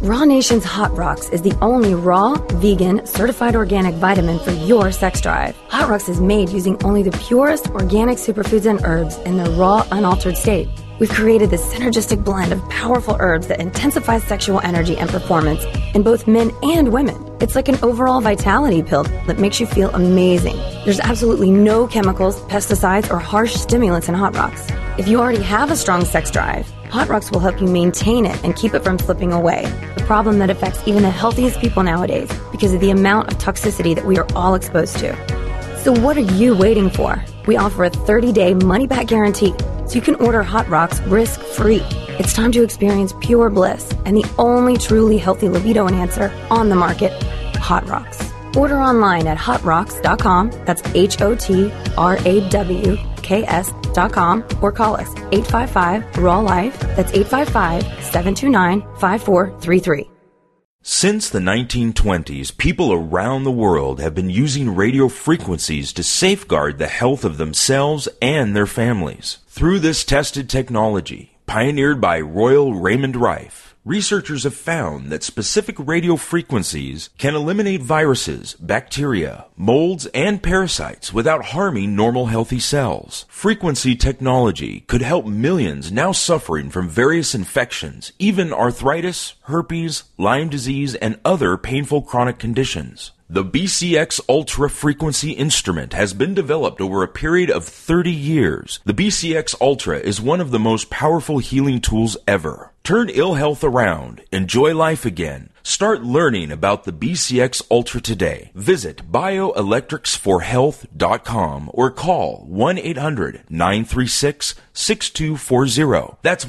Raw Nation's Hot Rocks is the only raw, vegan, certified organic vitamin for your sex drive. Hot Rocks is made using only the purest organic superfoods and herbs in their raw, unaltered state. We've created this synergistic blend of powerful herbs that intensifies sexual energy and performance in both men and women. It's like an overall vitality pill that makes you feel amazing. There's absolutely no chemicals, pesticides, or harsh stimulants in Hot Rocks. If you already have a strong sex drive, Hot Rocks will help you maintain it and keep it from slipping away, a problem that affects even the healthiest people nowadays because of the amount of toxicity that we are all exposed to. So what are you waiting for? We offer a 30-day money-back guarantee, so you can order Hot Rocks risk-free. It's time to experience pure bliss and the only truly healthy libido enhancer on the market, Hot Rocks. Order online at hotrocks.com, that's HOTRAWKS.com, or call us 855-RAW-LIFE, that's 855-729-5433. Since the 1920s, people around the world have been using radio frequencies to safeguard the health of themselves and their families. Through this tested technology, pioneered by Royal Raymond Rife, researchers have found that specific radio frequencies can eliminate viruses, bacteria, molds, and parasites without harming normal healthy cells. Frequency technology could help millions now suffering from various infections, even arthritis, herpes, Lyme disease, and other painful chronic conditions. The BCX Ultra Frequency instrument has been developed over a period of 30 years. The BCX Ultra is one of the most powerful healing tools ever. Turn ill health around. Enjoy life again. Start learning about the BCX Ultra today. Visit bioelectricsforhealth.com or call 1-800-936-6240. That's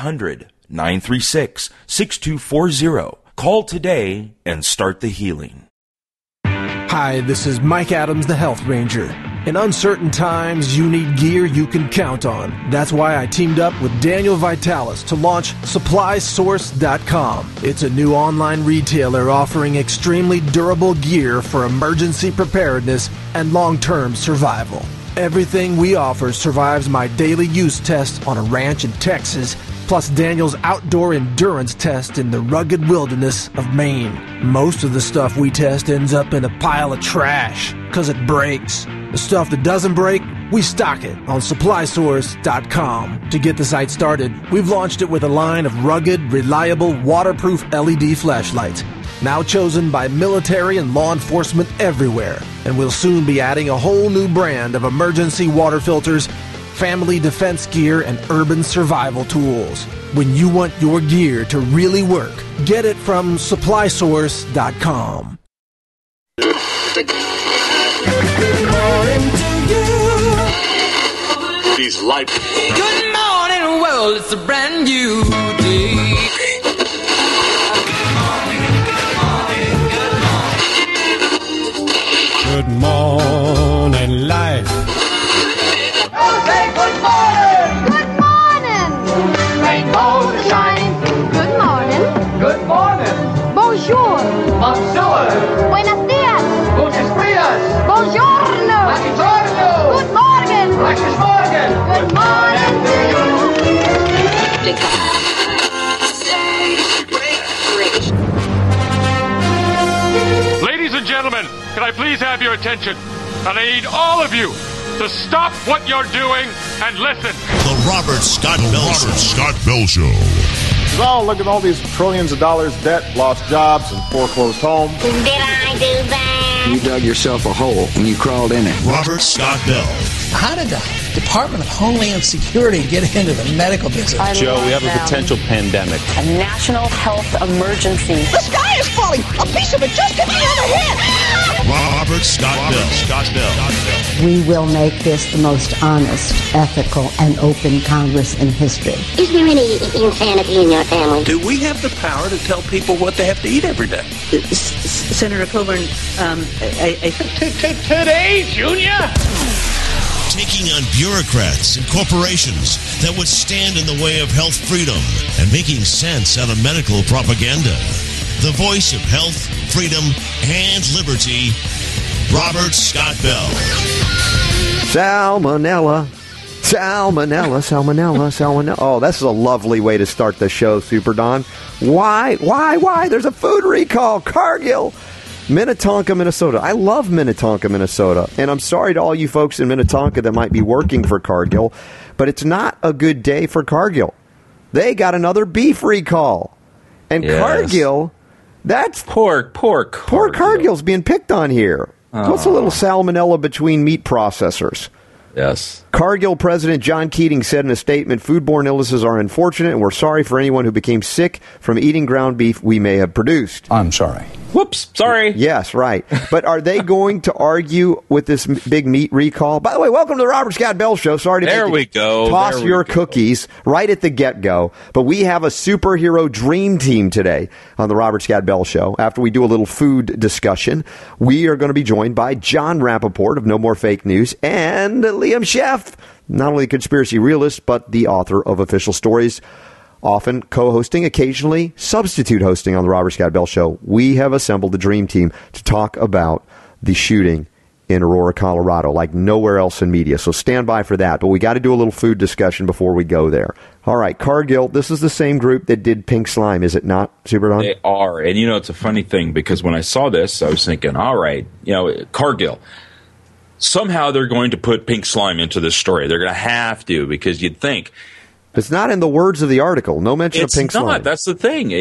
1-800-936-6240. Call today and start the healing. Hi, this is Mike Adams, the Health Ranger. In uncertain times, you need gear you can count on. That's why I teamed up with Daniel Vitalis to launch SupplySource.com. It's a new online retailer offering extremely durable gear for emergency preparedness and long-term survival. Everything we offer survives my daily use test on a ranch in Texas, plus Daniel's outdoor endurance test in the rugged wilderness of Maine. Most of the stuff we test ends up in a pile of trash, because it breaks. The stuff that doesn't break, we stock it on SupplySource.com. To get the site started, we've launched it with a line of rugged, reliable, waterproof LED flashlights, now chosen by military and law enforcement everywhere. And we'll soon be adding a whole new brand of emergency water filters, family defense gear, and urban survival tools. When you want your gear to really work, get it from SupplySource.com. Good morning to you. These light. Good morning, world. It's a brand new day. Good morning, life. Say good morning. Good morning. Rainbow to shine. Good morning. Good morning. Bonjour. Bonjour. Buenos dias. Guten Frias. Buongiorno. Buongiorno. Good morning. Guten Morgen. Good morning to you. Ladies and gentlemen, can I please have your attention? And I need all of you to stop what you're doing and listen. The Robert Scott Bell Show. Oh, look at all these trillions of dollars debt, lost jobs, and foreclosed homes. Did I do that? You dug yourself a hole and you crawled in it. Robert Scott Bell. How did the Department of Homeland Security get into the medical business? Joe, we have a potential pandemic. A national health emergency. The sky is falling. A piece of it just hit me on the head. Robert Scott Bell. We will make this the most honest, ethical, and open Congress in history. Is there any insanity in your family? Do we have the power to tell people what they have to eat every day? Senator Coburn, Today, Junior! Taking on bureaucrats and corporations that would stand in the way of health freedom and making sense out of medical propaganda. The voice of health, freedom, and liberty, Robert Scott Bell. Salmonella. Salmonella. Oh, this is a lovely way to start the show, Super Don. Why? There's a food recall. Cargill. Minnetonka, Minnesota. I love Minnetonka, Minnesota. And I'm sorry to all you folks in Minnetonka that might be working for Cargill, but it's not a good day for Cargill. They got another beef recall. And yes. Cargill, that's... Poor Cargill's being picked on here. Oh. What's a little salmonella between meat processors? Yes. Cargill President John Keating said in a statement, foodborne illnesses are unfortunate, and we're sorry for anyone who became sick from eating ground beef we may have produced. I'm sorry. Whoops, sorry. Yes, right. But are they going to argue with this big meat recall? By the way, welcome to the Robert Scott Bell Show. Sorry to toss your cookies right at the get-go. But we have a superhero dream team today on the Robert Scott Bell Show. After we do a little food discussion, we are going to be joined by John Rappaport of No More Fake News and Liam Sheff, not only a conspiracy realist, but the author of Official Stories, often co-hosting, occasionally substitute hosting on the Robert Scott Bell Show. We have assembled the dream team to talk about the shooting in Aurora, Colorado, like nowhere else in media. So stand by for that. But we got to do a little food discussion before we go there. All right, Cargill, this is the same group that did Pink Slime, is it not, Super Don? They are. And, it's a funny thing, because when I saw this, I was thinking, all right, Cargill, somehow they're going to put Pink Slime into this story. They're going to have to, because you'd think... It's not in the words of the article. No mention of pink slime. It's not. That's the thing.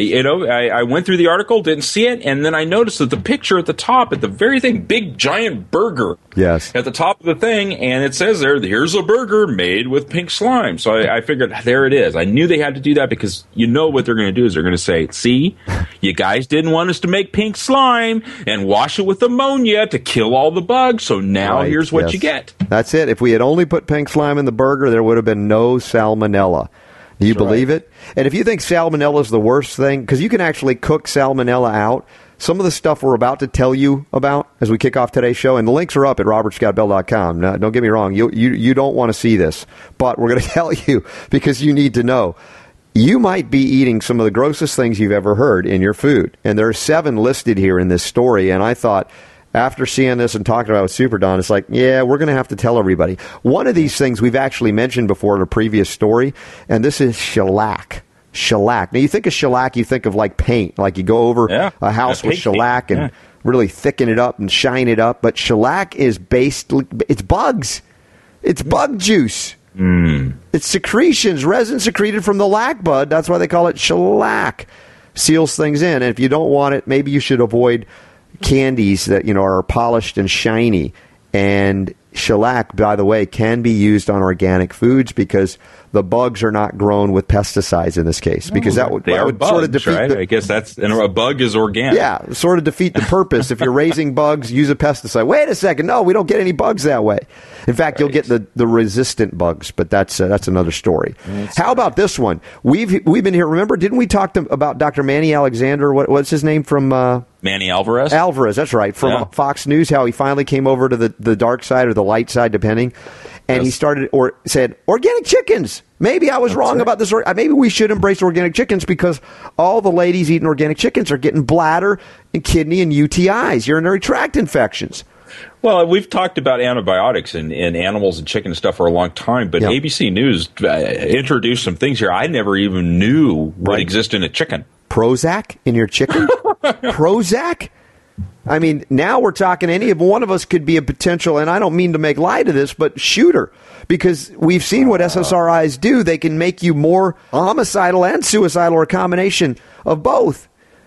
I went through the article, didn't see it, and then I noticed that the picture at the top, at the very thing, big giant burger. Yes. At the top of the thing, and it says there, here's a burger made with pink slime. So I figured, there it is. I knew they had to do that because what they're going to do is they're going to say, see, you guys didn't want us to make pink slime and wash it with ammonia to kill all the bugs, so now here's what you get. That's it. If we had only put pink slime in the burger, there would have been no salmonella. Do you believe it? And if you think salmonella is the worst thing, because you can actually cook salmonella out, some of the stuff we're about to tell you about as we kick off today's show, and the links are up at robertscottbell.com. Now, don't get me wrong, you don't want to see this, but we're going to tell you because you need to know. You might be eating some of the grossest things you've ever heard in your food, and there are 7 listed here in this story, and I thought... After seeing this and talking about it with Super Don, it's like, we're going to have to tell everybody. One of these things we've actually mentioned before in a previous story, and this is shellac. Shellac. Now, you think of shellac, you think of like paint, like you go over a house with shellac and really thicken it up and shine it up. But shellac is it's bugs. It's bug juice. It's secretions, resin secreted from the lac bud. That's why they call it shellac. Seals things in. And if you don't want it, maybe you should avoid candies that are polished and shiny. And shellac, by the way, can be used on organic foods because the bugs are not grown with pesticides in this case. Because that would bugs, sort of defeat right? I guess that's a bug is organic. Yeah, sort of defeat the purpose. If you're raising bugs, use a pesticide. Wait a second, no, we don't get any bugs that way. In fact, you'll get the resistant bugs, but that's another story. How about this one? We've been here. Remember, didn't we talk about Dr. Manny Alexander? What's his name from? Manny Alvarez. Alvarez, that's right, from Fox News. How he finally came over to the dark side or the light side, depending. And he said, organic chickens. Maybe I was wrong about this. Maybe we should embrace organic chickens because all the ladies eating organic chickens are getting bladder and kidney and UTIs, urinary tract infections. Well, we've talked about antibiotics in animals and chicken stuff for a long time, but ABC News introduced some things here I never even knew would exist in a chicken. Prozac in your chicken? Prozac? I mean, now we're talking any of one of us could be a potential, and I don't mean to make light of this, but shooter. Because we've seen what SSRIs do. They can make you more homicidal and suicidal or a combination of both.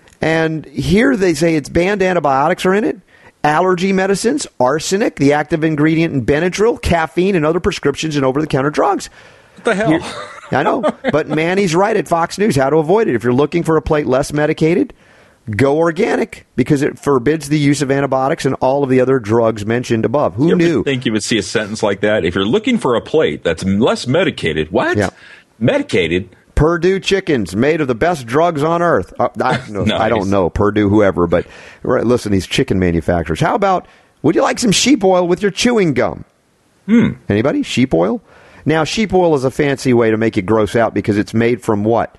And here they say it's banned antibiotics are in it, allergy medicines, arsenic, the active ingredient in Benadryl, caffeine, and other prescriptions and over-the-counter drugs. What the hell? I know, but Manny's right at Fox News how to avoid it. If you're looking for a plate less medicated, go organic because it forbids the use of antibiotics and all of the other drugs mentioned above. Who knew? I think you would see a sentence like that. If you're looking for a plate that's less medicated, what? Yeah. Medicated? Purdue chickens made of the best drugs on earth. I don't know, Purdue, whoever, but listen, these chicken manufacturers. How about, would you like some sheep oil with your chewing gum? Anybody? Sheep oil? Now, sheep oil is a fancy way to make it gross out because it's made from what?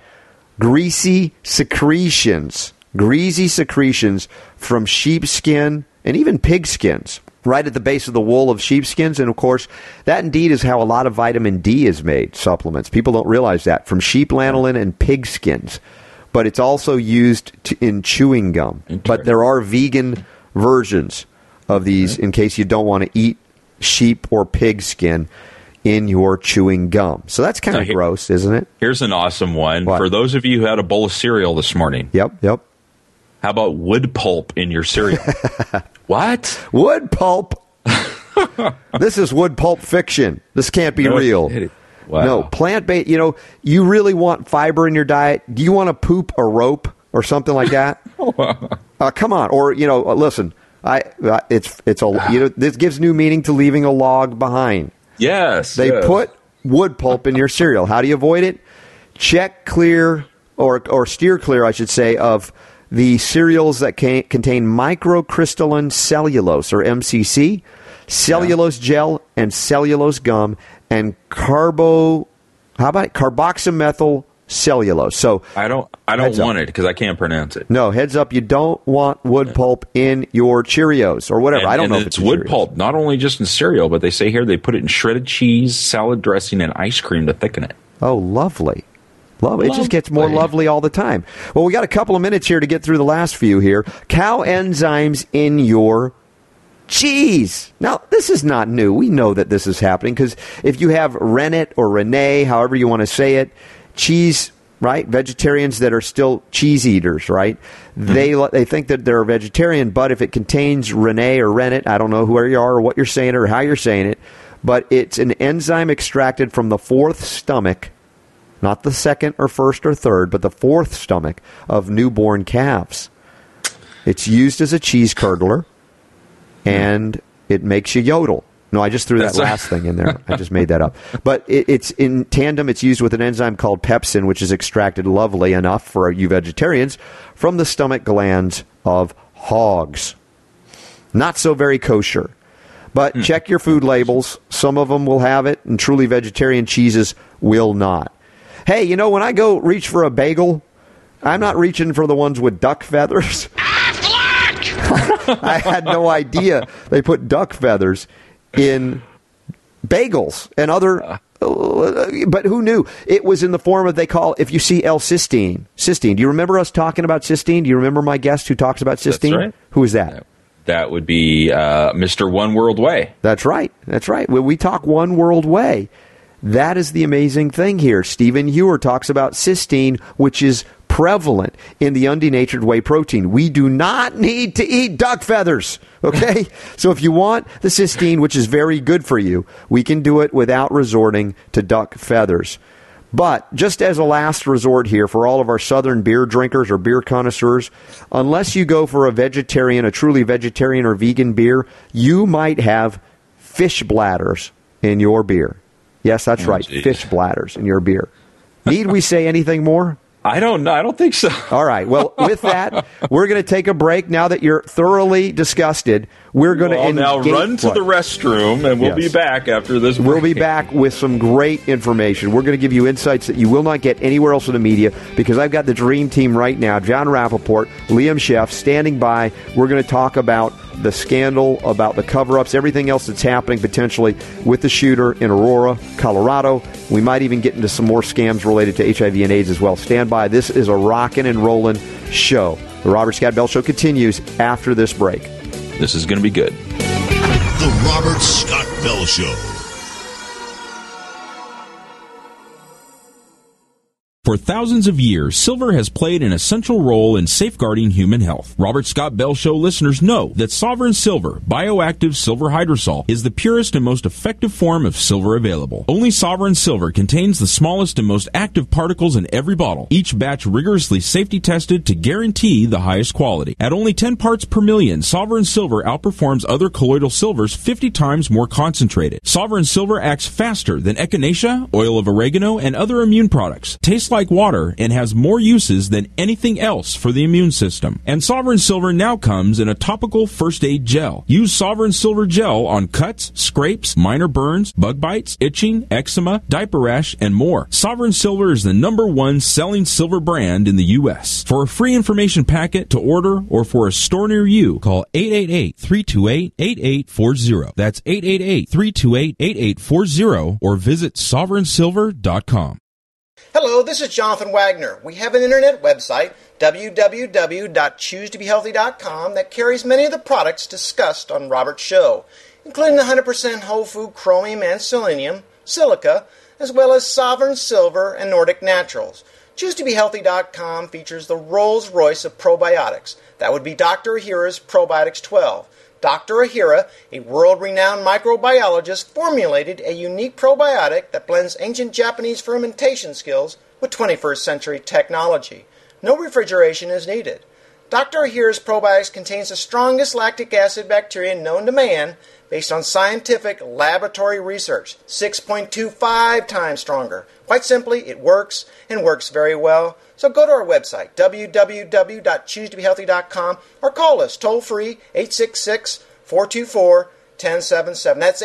Greasy secretions from sheep skin and even pig skins. right at the base of the wool of sheepskins. And, of course, that indeed is how a lot of vitamin D is made, supplements. People don't realize that, from sheep lanolin and pig skins. But it's also used in chewing gum. But there are vegan versions of these in case you don't want to eat sheep or pig skin in your chewing gum. So that's kind of gross, isn't it? Here's an awesome one. What? For those of you who had a bowl of cereal this morning. Yep. How about wood pulp in your cereal? What? Wood pulp? This is wood pulp fiction. This can't be real. Wow. No, plant-based, you really want fiber in your diet. Do you want to poop a rope or something like that? Come on. Or, listen, this gives new meaning to leaving a log behind. Yes. They put wood pulp in your cereal. How do you avoid it? Check clear, or steer clear, I should say, of the cereals that contain microcrystalline cellulose, or MCC, cellulose gel, and cellulose gum, and carboxymethyl cellulose. So I don't want it because I can't pronounce it. No, heads up, you don't want wood pulp in your Cheerios or whatever. I don't know if it's wood pulp, not only just in cereal, but they say here they put it in shredded cheese, salad dressing, and ice cream to thicken it. Oh, lovely. It just gets more lovely all the time. Well, we got a couple of minutes here to get through the last few here. Cow enzymes in your cheese. Now, this is not new. We know that this is happening because if you have rennet or Renee, however you want to say it, cheese, right? Vegetarians that are still cheese eaters, right? Mm-hmm. They think that they're a vegetarian, but if it contains Renee or rennet, I don't know who you are or what you're saying or how you're saying it, but it's an enzyme extracted from the fourth stomach, not the second or first or third, but the fourth stomach of newborn calves. It's used as a cheese curdler, and it makes you yodel. No, I just threw that last thing in there. I just made that up. But it's in tandem. It's used with an enzyme called pepsin, which is extracted, lovely enough for you vegetarians, from the stomach glands of hogs. Not so very kosher. But check your food labels. Some of them will have it, and truly vegetarian cheeses will not. Hey, when I go reach for a bagel, I'm not reaching for the ones with duck feathers. I had no idea they put duck feathers in bagels and other, but who knew? It was in the form of, if you see L-cysteine. Cysteine. Do you remember us talking about cysteine? Do you remember my guest who talks about cysteine? That's right. Who is that? That would be Mr. One World Way. That's right. When we talk One World Way, that is the amazing thing here. Stephen Ewer talks about cysteine, which is prevalent in the undenatured whey protein. We do not need to eat duck feathers, okay? So if you want the cysteine, which is very good for you, we can do it without resorting to duck feathers. But just as a last resort here for all of our southern beer drinkers or beer connoisseurs, unless you go for a truly vegetarian or vegan beer, you might have fish bladders in your beer. Yes, that's right. Geez. Fish bladders in your beer. Need we say anything more? I don't know. I don't think so. All right. Well, with that, we're going to take a break. Now that you're thoroughly disgusted, we're going to now run to the restroom, and we'll be back after this break. We'll be back with some great information. We're going to give you insights that you will not get anywhere else in the media, because I've got the dream team right now, John Rappaport, Liam Sheff, standing by. We're going to talk about the scandal, about the cover-ups, everything else that's happening potentially with the shooter in Aurora, Colorado. We might even get into some more scams related to HIV and AIDS as well. Stand by. This is a rockin' and rollin' show. The Robert Scott Bell Show continues after this break. This is going to be good. The Robert Scott Bell Show. For thousands of years, silver has played an essential role in safeguarding human health. Robert Scott Bell Show listeners know that Sovereign Silver, bioactive silver hydrosol, is the purest and most effective form of silver available. Only Sovereign Silver contains the smallest and most active particles in every bottle, each batch rigorously safety tested to guarantee the highest quality. At only 10 parts per million, Sovereign Silver outperforms other colloidal silvers 50 times more concentrated. Sovereign Silver acts faster than echinacea, oil of oregano, and other immune products. Tastes like water and has more uses than anything else for the immune system. And Sovereign Silver now comes in a topical first aid gel. Use Sovereign Silver gel on cuts, scrapes, minor burns, bug bites, itching, eczema, diaper rash, and more. Sovereign Silver is the #1 selling silver brand in the U.S. For a free information packet to order or for a store near you, call 888-328-8840. That's 888-328-8840 or visit sovereignsilver.com. Hello, this is Jonathan Wagner. We have an internet website, www.choosetobehealthy.com, that carries many of the products discussed on Robert's show, including the 100% whole food chromium and selenium, silica, as well as Sovereign Silver and Nordic Naturals. ChooseToBeHealthy.com features the Rolls-Royce of probiotics. That would be Dr. Ahira's Probiotics 12. Dr. Ahira, a world-renowned microbiologist, formulated a unique probiotic that blends ancient Japanese fermentation skills with 21st century technology. No refrigeration is needed. Dr. Ahira's Probiotics contains the strongest lactic acid bacteria known to man based on scientific laboratory research, 6.25 times stronger. Quite simply, it works and works very well. So go to our website, www.choosetobehealthy.com, or call us toll-free, 866-424-1077. That's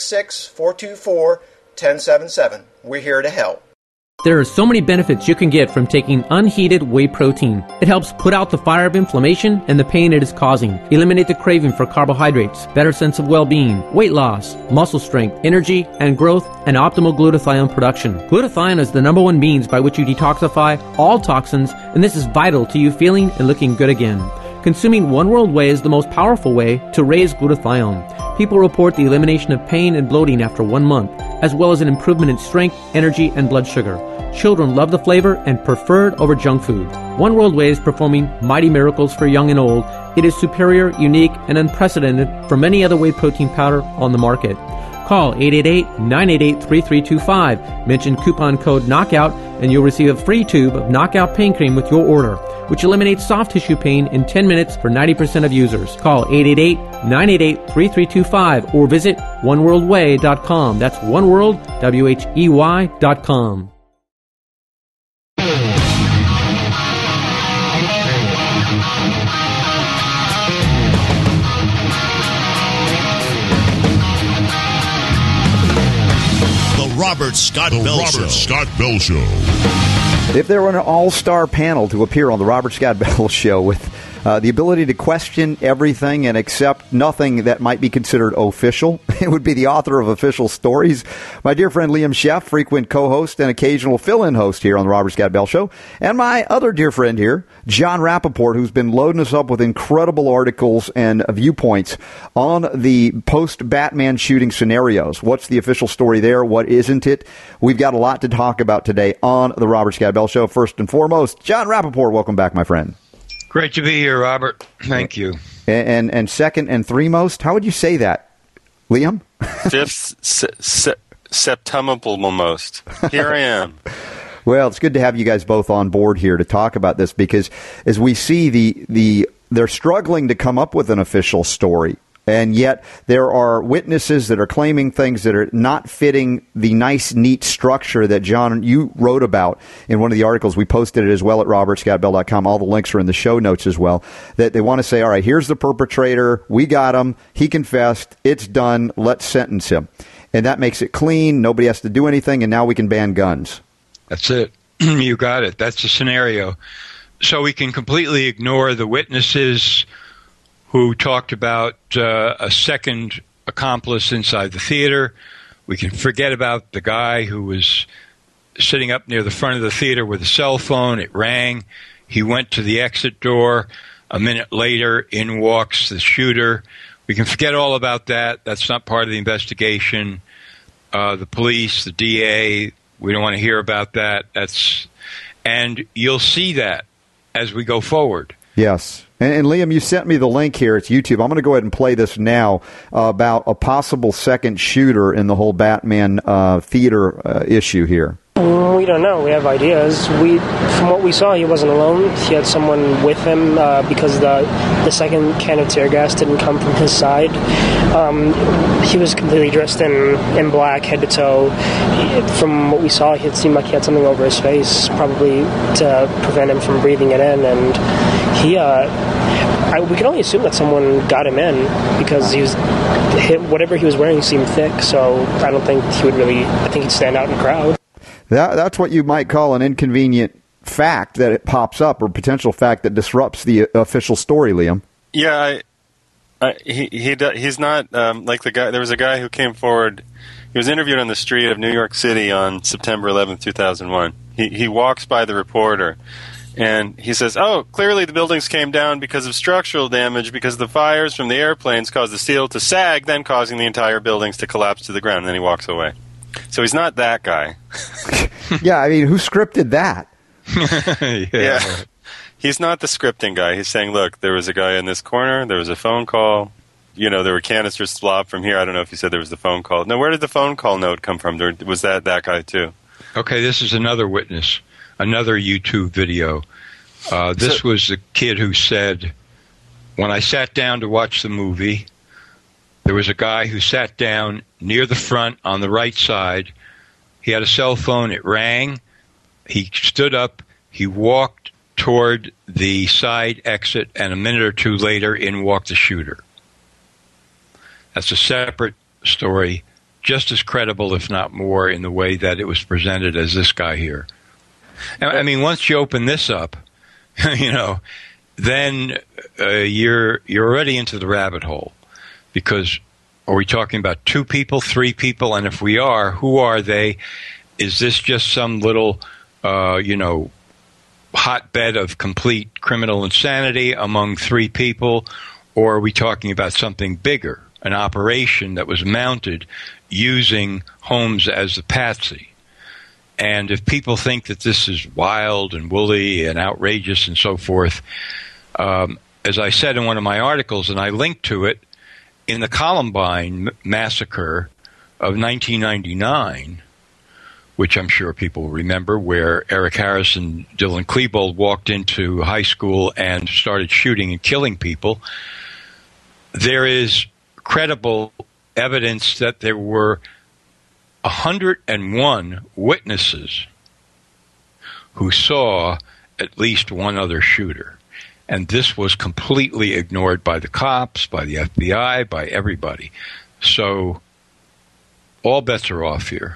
866-424-1077. We're here to help. There are so many benefits you can get from taking unheated whey protein. It helps put out the fire of inflammation and the pain it is causing, eliminate the craving for carbohydrates, better sense of well-being, weight loss, muscle strength, energy and growth, and optimal glutathione production. Glutathione is the #1 means by which you detoxify all toxins, and this is vital to you feeling and looking good again. Consuming One World Whey is the most powerful way to raise glutathione. People report the elimination of pain and bloating after 1 month, as well as an improvement in strength, energy, and blood sugar. Children love the flavor and prefer it over junk food. One World Whey is performing mighty miracles for young and old. It is superior, unique, and unprecedented from any other whey protein powder on the market. Call 888-988-3325. Mention coupon code KNOCKOUT and you'll receive a free tube of Knockout Pain Cream with your order, which eliminates soft tissue pain in 10 minutes for 90% of users. Call 888-988-3325 or visit oneworldwhey.com. That's oneworld, WHEY.com. Robert Scott Bell Show. If there were an all-star panel to appear on the Robert Scott Bell Show with the ability to question everything and accept nothing that might be considered official, it would be the author of Official Stories, my dear friend Liam Sheff, frequent co-host and occasional fill-in host here on the Robert Scott Bell Show, and my other dear friend here, John Rappaport, who's been loading us up with incredible articles and viewpoints on the post-Batman shooting scenarios. What's the official story there? What isn't it? We've got a lot to talk about today on the Robert Scott Bell Show. First and foremost, John Rappaport, welcome back, my friend. Great to be here, Robert. Thank you. And second and threemost, how would you say that, Liam? Fifth, September most. Here I am. Well, it's good to have you guys both on board here to talk about this because as we see they're struggling to come up with an official story. And yet there are witnesses that are claiming things that are not fitting the nice, neat structure that, John, you wrote about in one of the articles. We posted it as well at robertscottbell.com. All the links are in the show notes as well. That they want to say, all right, here's the perpetrator. We got him. He confessed. It's done. Let's sentence him. And that makes it clean. Nobody has to do anything. And now we can ban guns. That's it. You got it. That's the scenario. So we can completely ignore the witnesses who talked about a second accomplice inside the theater. We can forget about the guy who was sitting up near the front of the theater with a cell phone. It rang. He went to the exit door. A minute later, in walks the shooter. We can forget all about that. That's not part of the investigation. The police, the DA, we don't want to hear about that. And you'll see that as we go forward. Yes. And Liam, you sent me the link here. It's YouTube. I'm going to go ahead and play this now about a possible second shooter in the whole Batman theater issue here. We don't know. We have ideas. From what we saw, he wasn't alone. He had someone with him because the second can of tear gas didn't come from his side. He was completely dressed in black, head to toe. From what we saw, it seemed like he had something over his face, probably to prevent him from breathing it in. And we can only assume that someone got him in because whatever he was wearing seemed thick. So I don't think he would really. I think he'd stand out in the crowd. That's what you might call an inconvenient fact that it pops up, or potential fact that disrupts the official story, Liam. Yeah, he's not like the guy. There was a guy who came forward. He was interviewed on the street of New York City on September 11th, 2001. He walks by the reporter, and he says, "Oh, clearly the buildings came down because of structural damage, because the fires from the airplanes caused the steel to sag, then causing the entire buildings to collapse to the ground." And then he walks away. So he's not that guy. Yeah, I mean, who scripted that? Yeah. He's not the scripting guy. He's saying, look, there was a guy in this corner, there was a phone call, there were canisters slopped from here. I don't know if you said there was the phone call. No, where did the phone call note come from? Was that guy too? Okay, this is another witness, another YouTube video. This was the kid who said, when I sat down to watch the movie, there was a guy who sat down near the front on the right side. He had a cell phone. It rang. He stood up. He walked toward the side exit, and a minute or two later, in walked the shooter. That's a separate story, just as credible, if not more, in the way that it was presented as this guy here. I mean, once you open this up, then you're already into the rabbit hole. Because are we talking about 2 people, 3 people? And if we are, who are they? Is this just some little, hotbed of complete criminal insanity among 3 people? Or are we talking about something bigger, an operation that was mounted using Holmes as the patsy? And if people think that this is wild and woolly and outrageous and so forth, as I said in one of my articles, and I linked to it, in the Columbine massacre of 1999, which I'm sure people remember, where Eric Harris and Dylan Klebold walked into high school and started shooting and killing people, there is credible evidence that there were 101 witnesses who saw at least one other shooter. And this was completely ignored by the cops, by the FBI, by everybody. So all bets are off here.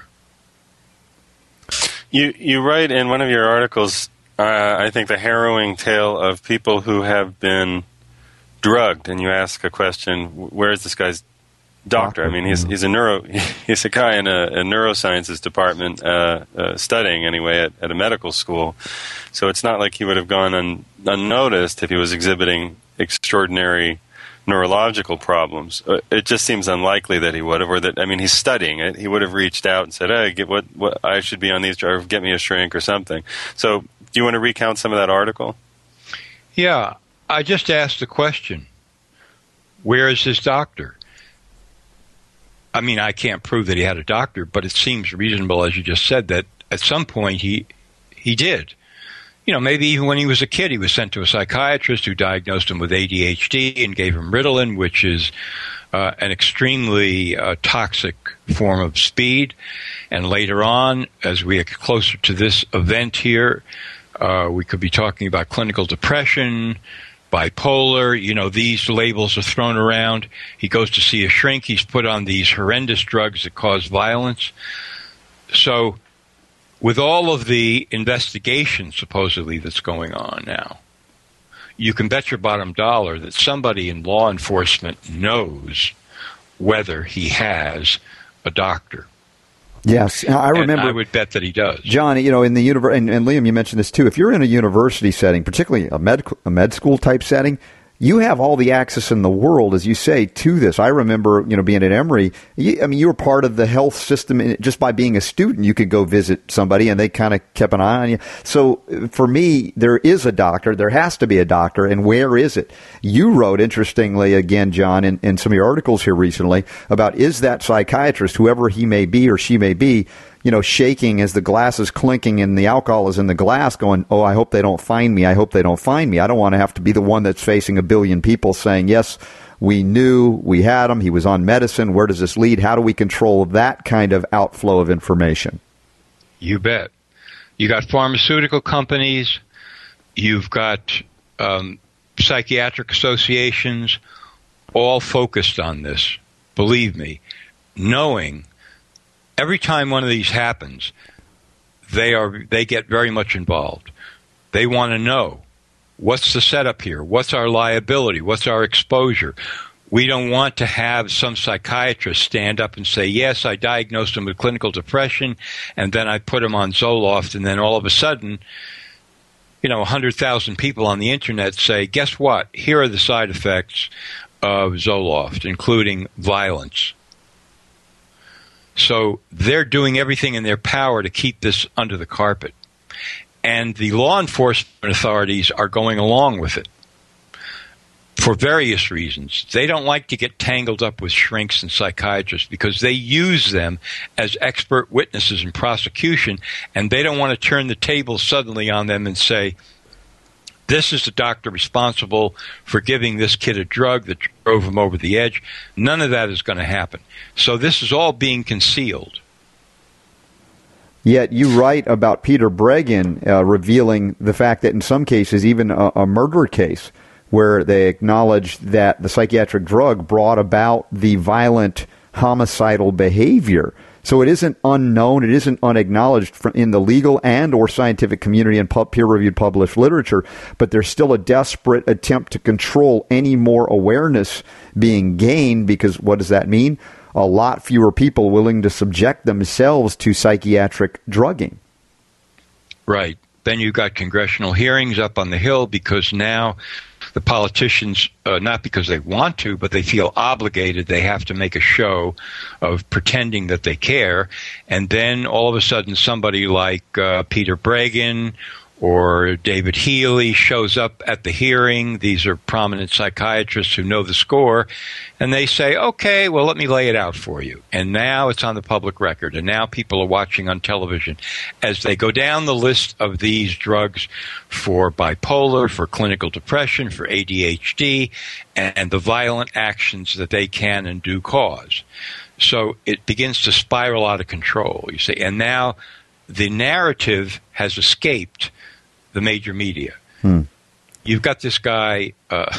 You write in one of your articles, I think, the harrowing tale of people who have been drugged, and you ask a question: where is this guy's doctor? I mean, he's a guy in a neurosciences department studying anyway at a medical school. So it's not like he would have gone unnoticed if he was exhibiting extraordinary neurological problems. It just seems unlikely that he would have, or that, I mean, he's studying it. He would have reached out and said, "Hey, get what I should be on these drugs, get me a shrink or something." So do you want to recount some of that article? Yeah, I just asked the question, where is his doctor? I mean, I can't prove that he had a doctor, but it seems reasonable, as you just said, that at some point he did. Maybe even when he was a kid, he was sent to a psychiatrist who diagnosed him with ADHD and gave him Ritalin, which is an extremely toxic form of speed. And later on, as we get closer to this event here, we could be talking about clinical depression, bipolar. These labels are thrown around. He goes to see a shrink. He's put on these horrendous drugs that cause violence. So with all of the investigation, supposedly, that's going on now, you can bet your bottom dollar that somebody in law enforcement knows whether he has a doctor. Yes, I remember. And I would bet that he does. John, in the and Liam, you mentioned this too. If you're in a university setting, particularly a med school type setting, you have all the access in the world, as you say, to this. I remember, being at Emory. You were part of the health system just by being a student. You could go visit somebody, and they kind of kept an eye on you. So, for me, there is a doctor. There has to be a doctor, and where is it? You wrote, interestingly, again, John, in some of your articles here recently, about is that psychiatrist, whoever he may be or she may be, shaking as the glass is clinking and the alcohol is in the glass going, oh, I hope they don't find me. I hope they don't find me. I don't want to have to be the one that's facing 1 billion people saying, yes, we knew we had him. He was on medicine. Where does this lead? How do we control that kind of outflow of information? You bet. You got pharmaceutical companies. You've got psychiatric associations all focused on this. Believe me, knowing every time one of these happens, they get very much involved. They want to know, what's the setup here? What's our liability? What's our exposure? We don't want to have some psychiatrist stand up and say, yes, I diagnosed him with clinical depression, and then I put him on Zoloft, and then all of a sudden, 100,000 people on the internet say, guess what? Here are the side effects of Zoloft, including violence. So they're doing everything in their power to keep this under the carpet. And the law enforcement authorities are going along with it for various reasons. They don't like to get tangled up with shrinks and psychiatrists because they use them as expert witnesses in prosecution, and they don't want to turn the table suddenly on them and say, this is the doctor responsible for giving this kid a drug that drove him over the edge. None of that is going to happen. So this is all being concealed. Yet you write about Peter Breggin revealing the fact that in some cases, even a murder case, where they acknowledged that the psychiatric drug brought about the violent homicidal behavior. So it isn't unknown, it isn't unacknowledged in the legal and or scientific community and peer-reviewed published literature, but there's still a desperate attempt to control any more awareness being gained, because what does that mean? A lot fewer people willing to subject themselves to psychiatric drugging. Right. Then you've got congressional hearings up on the Hill because now the politicians, not because they want to, but they feel obligated, they have to make a show of pretending that they care. And then all of a sudden somebody like Peter Breggin or David Healy shows up at the hearing. These are prominent psychiatrists who know the score. And they say, okay, well, let me lay it out for you. And now it's on the public record. And now people are watching on television as they go down the list of these drugs for bipolar, for clinical depression, for ADHD, and the violent actions that they can and do cause. So it begins to spiral out of control, you see. And now the narrative has escaped the major media. You've got this guy,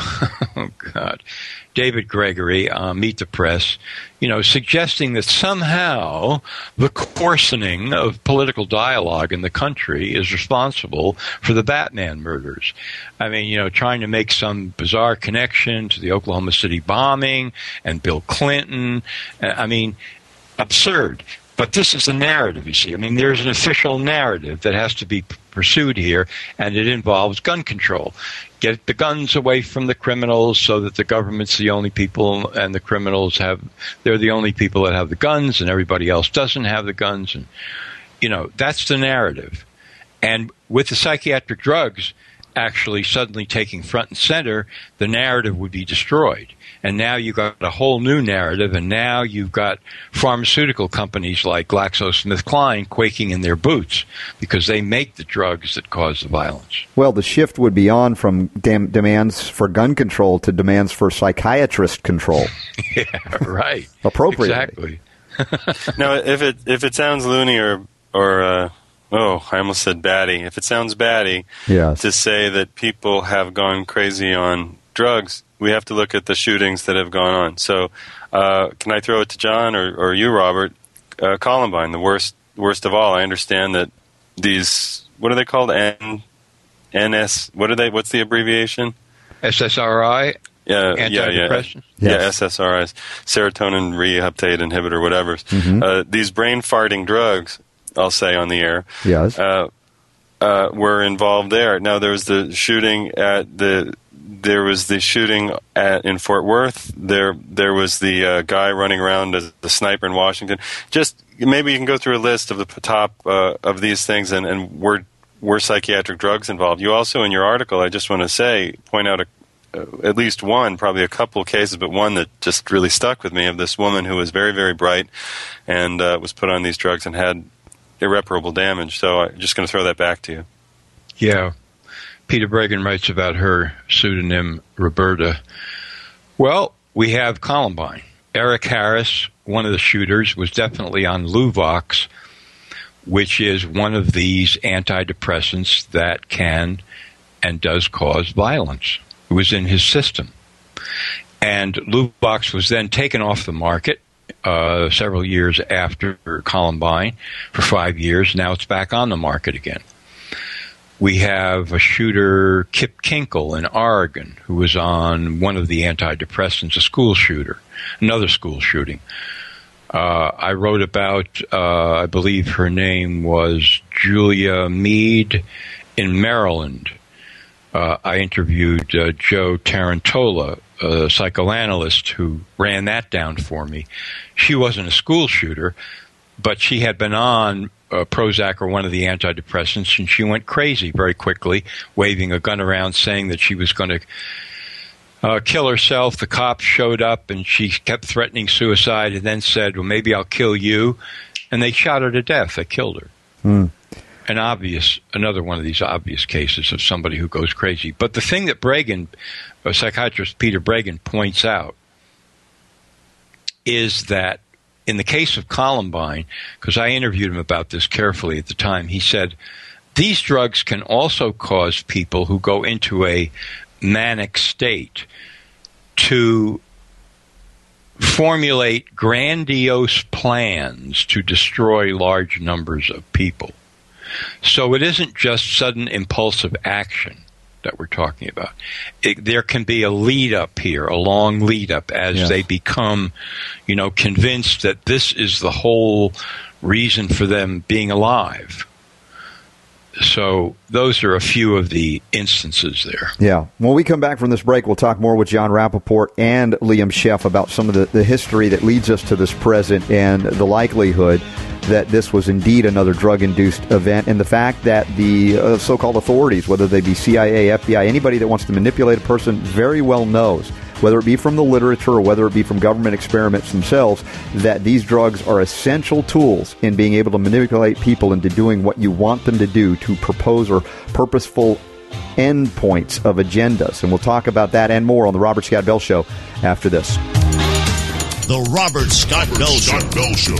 David Gregory, Meet the Press, suggesting that somehow the coarsening of political dialogue in the country is responsible for the Batman murders. I mean, trying to make some bizarre connection to the Oklahoma City bombing and Bill Clinton. I mean, absurd. But this is the narrative, you see. I mean, there's an official narrative that has to be pursued here, and it involves gun control. Get the guns away from the criminals so that the government's the only people and the criminals they're the only people that have the guns and everybody else doesn't have the guns. And, that's the narrative. And with the psychiatric drugs actually suddenly taking front and center, the narrative would be destroyed. And now you've got a whole new narrative, and now you've got pharmaceutical companies like GlaxoSmithKline quaking in their boots because they make the drugs that cause the violence. Well, the shift would be on from demands for gun control to demands for psychiatrist control. Yeah, right. Appropriately. Exactly. Now, if it sounds loony or I almost said batty. If it sounds batty to say that people have gone crazy on drugs, we have to look at the shootings that have gone on. So can I throw it to John or you, Robert? Columbine, the worst of all. I understand that these, what are they called? NS, what's the abbreviation? SSRI? Yeah, antidepressants? Yeah, SSRIs, serotonin reuptake inhibitor, whatever. Mm-hmm. These brain farting drugs, I'll say on the air, were involved there. Now, there was the shooting in Fort Worth. There was the guy running around as the sniper in Washington. Just maybe you can go through a list of the top of these things, and were psychiatric drugs involved. You also, in your article, I just want to point out at least one, probably a couple of cases, but one that just really stuck with me, of this woman who was very, very bright and was put on these drugs and had irreparable damage. So I'm just going to throw that back to you. Yeah. Peter Breggin writes about her pseudonym Roberta. Well, we have Columbine. Eric Harris, one of the shooters, was definitely on Luvox, which is one of these antidepressants that can and does cause violence. It was in his system. And Luvox was then taken off the market several years after Columbine for 5 years. Now it's back on the market again. We have a shooter, Kip Kinkle in Oregon, who was on one of the antidepressants, a school shooter, another school shooting. I wrote about, I believe her name was Julia Mead in Maryland. I interviewed Joe Tarantola, a psychoanalyst who ran that down for me. She wasn't a school shooter, but she had been on Prozac or one of the antidepressants, and she went crazy very quickly, waving a gun around, saying that she was going to kill herself. The cops showed up, and she kept threatening suicide, and then said, well, maybe I'll kill you. And they shot her to death. They killed her. Another one of these obvious cases of somebody who goes crazy. But the thing that Breggin, psychiatrist Peter Breggin, points out is that in the case of Columbine, because I interviewed him about this carefully at the time, he said, these drugs can also cause people who go into a manic state to formulate grandiose plans to destroy large numbers of people. So it isn't just sudden impulsive action that we're talking about. There can be a lead-up here, a long lead-up, as they become, convinced that this is the whole reason for them being alive. So those are a few of the instances there. Yeah. When we come back from this break, we'll talk more with John Rappaport and Liam Sheff about some of the history that leads us to this present and the likelihood that this was indeed another drug-induced event, and the fact that the so-called authorities, whether they be CIA, FBI, anybody that wants to manipulate a person, very well knows, whether it be from the literature or whether it be from government experiments themselves, that these drugs are essential tools in being able to manipulate people into doing what you want them to do, to propose or purposeful endpoints of agendas. And we'll talk about that and more on the Robert Scott Bell Show after this. The Robert Scott Bell Show.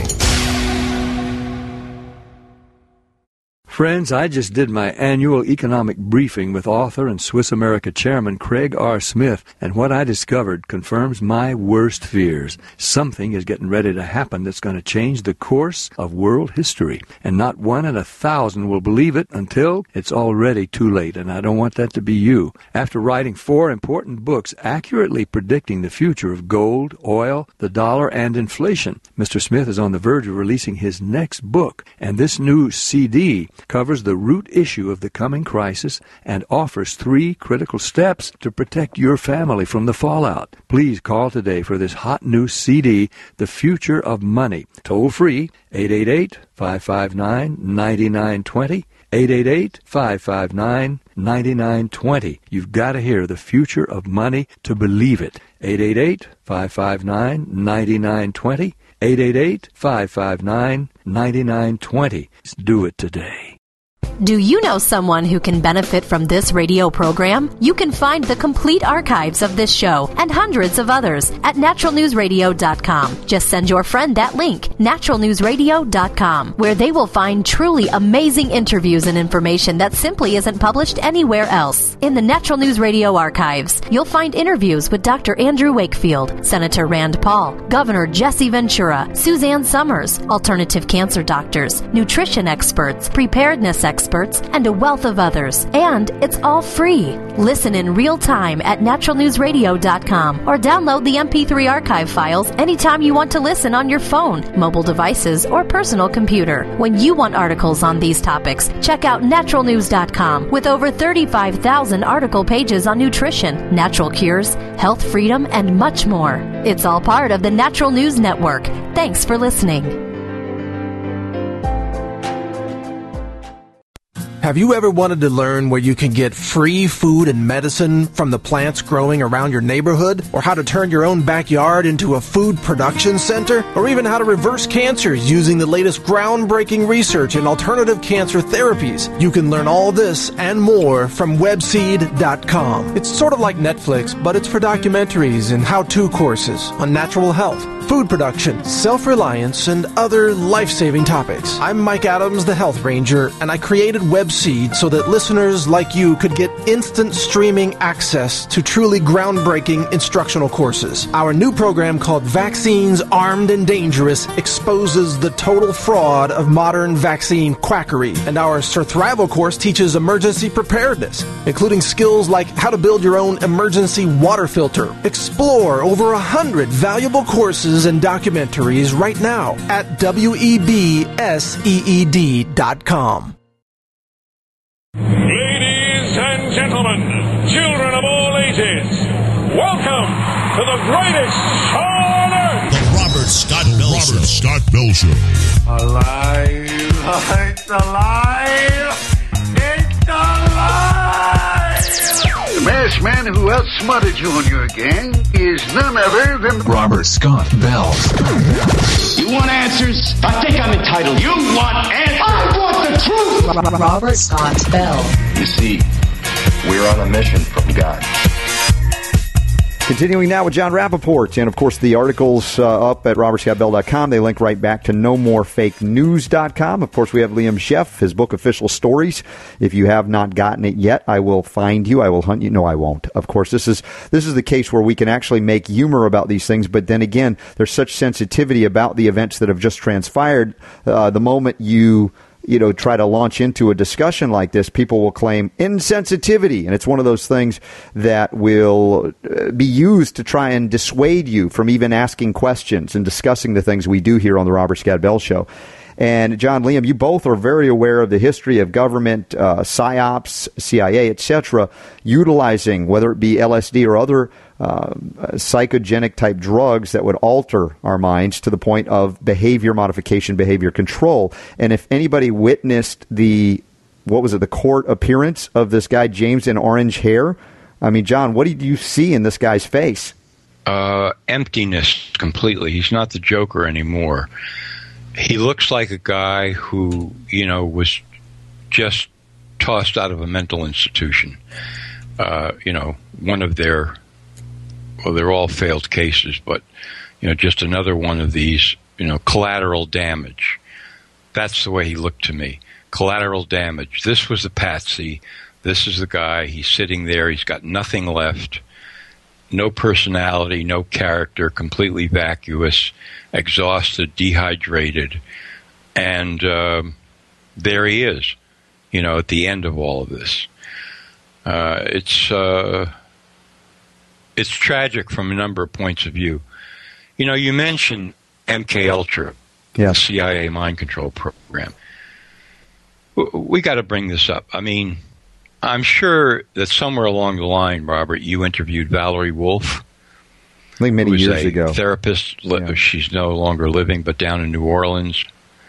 Friends, I just did my annual economic briefing with author and Swiss America chairman Craig R. Smith, and what I discovered confirms my worst fears. Something is getting ready to happen that's going to change the course of world history, and not 1 in 1,000 will believe it until it's already too late, and I don't want that to be you. After writing 4 important books accurately predicting the future of gold, oil, the dollar, and inflation, Mr. Smith is on the verge of releasing his next book, and this new CD covers the root issue of the coming crisis and offers 3 critical steps to protect your family from the fallout. Please call today for this hot new CD, The Future of Money. Toll free, 888-559-9920, 888-559-9920. You've got to hear The Future of Money to believe it. 888-559-9920, 888-559-9920. Do it today. Do you know someone who can benefit from this radio program? You can find the complete archives of this show and hundreds of others at naturalnewsradio.com. Just send your friend that link, naturalnewsradio.com, where they will find truly amazing interviews and information that simply isn't published anywhere else. In the Natural News Radio archives, you'll find interviews with Dr. Andrew Wakefield, Senator Rand Paul, Governor Jesse Ventura, Suzanne Summers, alternative cancer doctors, nutrition experts, preparedness experts, and a wealth of others. And it's all free. Listen in real time at naturalnewsradio.com or download the MP3 archive files anytime you want to listen on your phone, mobile devices, or personal computer. When you want articles on these topics, check out naturalnews.com with over 35,000 article pages on nutrition, natural cures, health freedom, and much more. It's all part of the Natural News Network. Thanks for listening. Have you ever wanted to learn where you can get free food and medicine from the plants growing around your neighborhood? Or how to turn your own backyard into a food production center? Or even how to reverse cancers using the latest groundbreaking research in alternative cancer therapies? You can learn all this and more from webseed.com. It's sort of like Netflix, but it's for documentaries and how-to courses on natural health, food production, self-reliance, and other life-saving topics. I'm Mike Adams, the Health Ranger, and I created Webseed so that listeners like you could get instant streaming access to truly groundbreaking instructional courses. Our new program called Vaccines Armed and Dangerous exposes the total fraud of modern vaccine quackery, and our Surthrival course teaches emergency preparedness, including skills like how to build your own emergency water filter. Explore over 100 valuable courses and documentaries right now at WEBSEED.com. Ladies and gentlemen, children of all ages, welcome to the greatest show on earth! The Robert Scott Bell Show. Alive! It's alive! It's alive! The masked man who outsmarted you and your gang is none other than Robert Scott Bell. You want answers? I think I'm entitled. You want answers? I want the truth! Robert Scott Bell. You see, we're on a mission from God. Continuing now with John Rappaport, and of course the articles up at robertscottbell.com. They link right back to nomorefakenews.com. Of course, we have Liam Sheff, his book Official Stories. If you have not gotten it yet, I will find you. I will hunt you. No, I won't. Of course, this is the case where we can actually make humor about these things, but then again, there's such sensitivity about the events that have just transpired. The moment you try to launch into a discussion like this, people will claim insensitivity. And it's one of those things that will be used to try and dissuade you from even asking questions and discussing the things we do here on the Robert Scott Bell Show. And John, Liam, you both are very aware of the history of government, PSYOPs, CIA, etc., utilizing, whether it be LSD or other psychogenic type drugs that would alter our minds to the point of behavior modification, behavior control. And if anybody witnessed the court appearance of this guy, James in orange hair, I mean, John, what did you see in this guy's face? Emptiness completely. He's not the Joker anymore. He looks like a guy who, was just tossed out of a mental institution. One of their, they're all failed cases, but, just another one of these, collateral damage. That's the way he looked to me. Collateral damage. This was the patsy. This is the guy. He's sitting there. He's got nothing left. No personality, no character, completely vacuous, exhausted, dehydrated. And there he is, at the end of all of this. It's tragic from a number of points of view. You mentioned MK Ultra, the CIA mind control program. We got to bring this up. I mean, I'm sure that somewhere along the line, Robert, you interviewed Valerie Wolf. I think many years ago. Therapist. Yeah. She's no longer living, but down in New Orleans.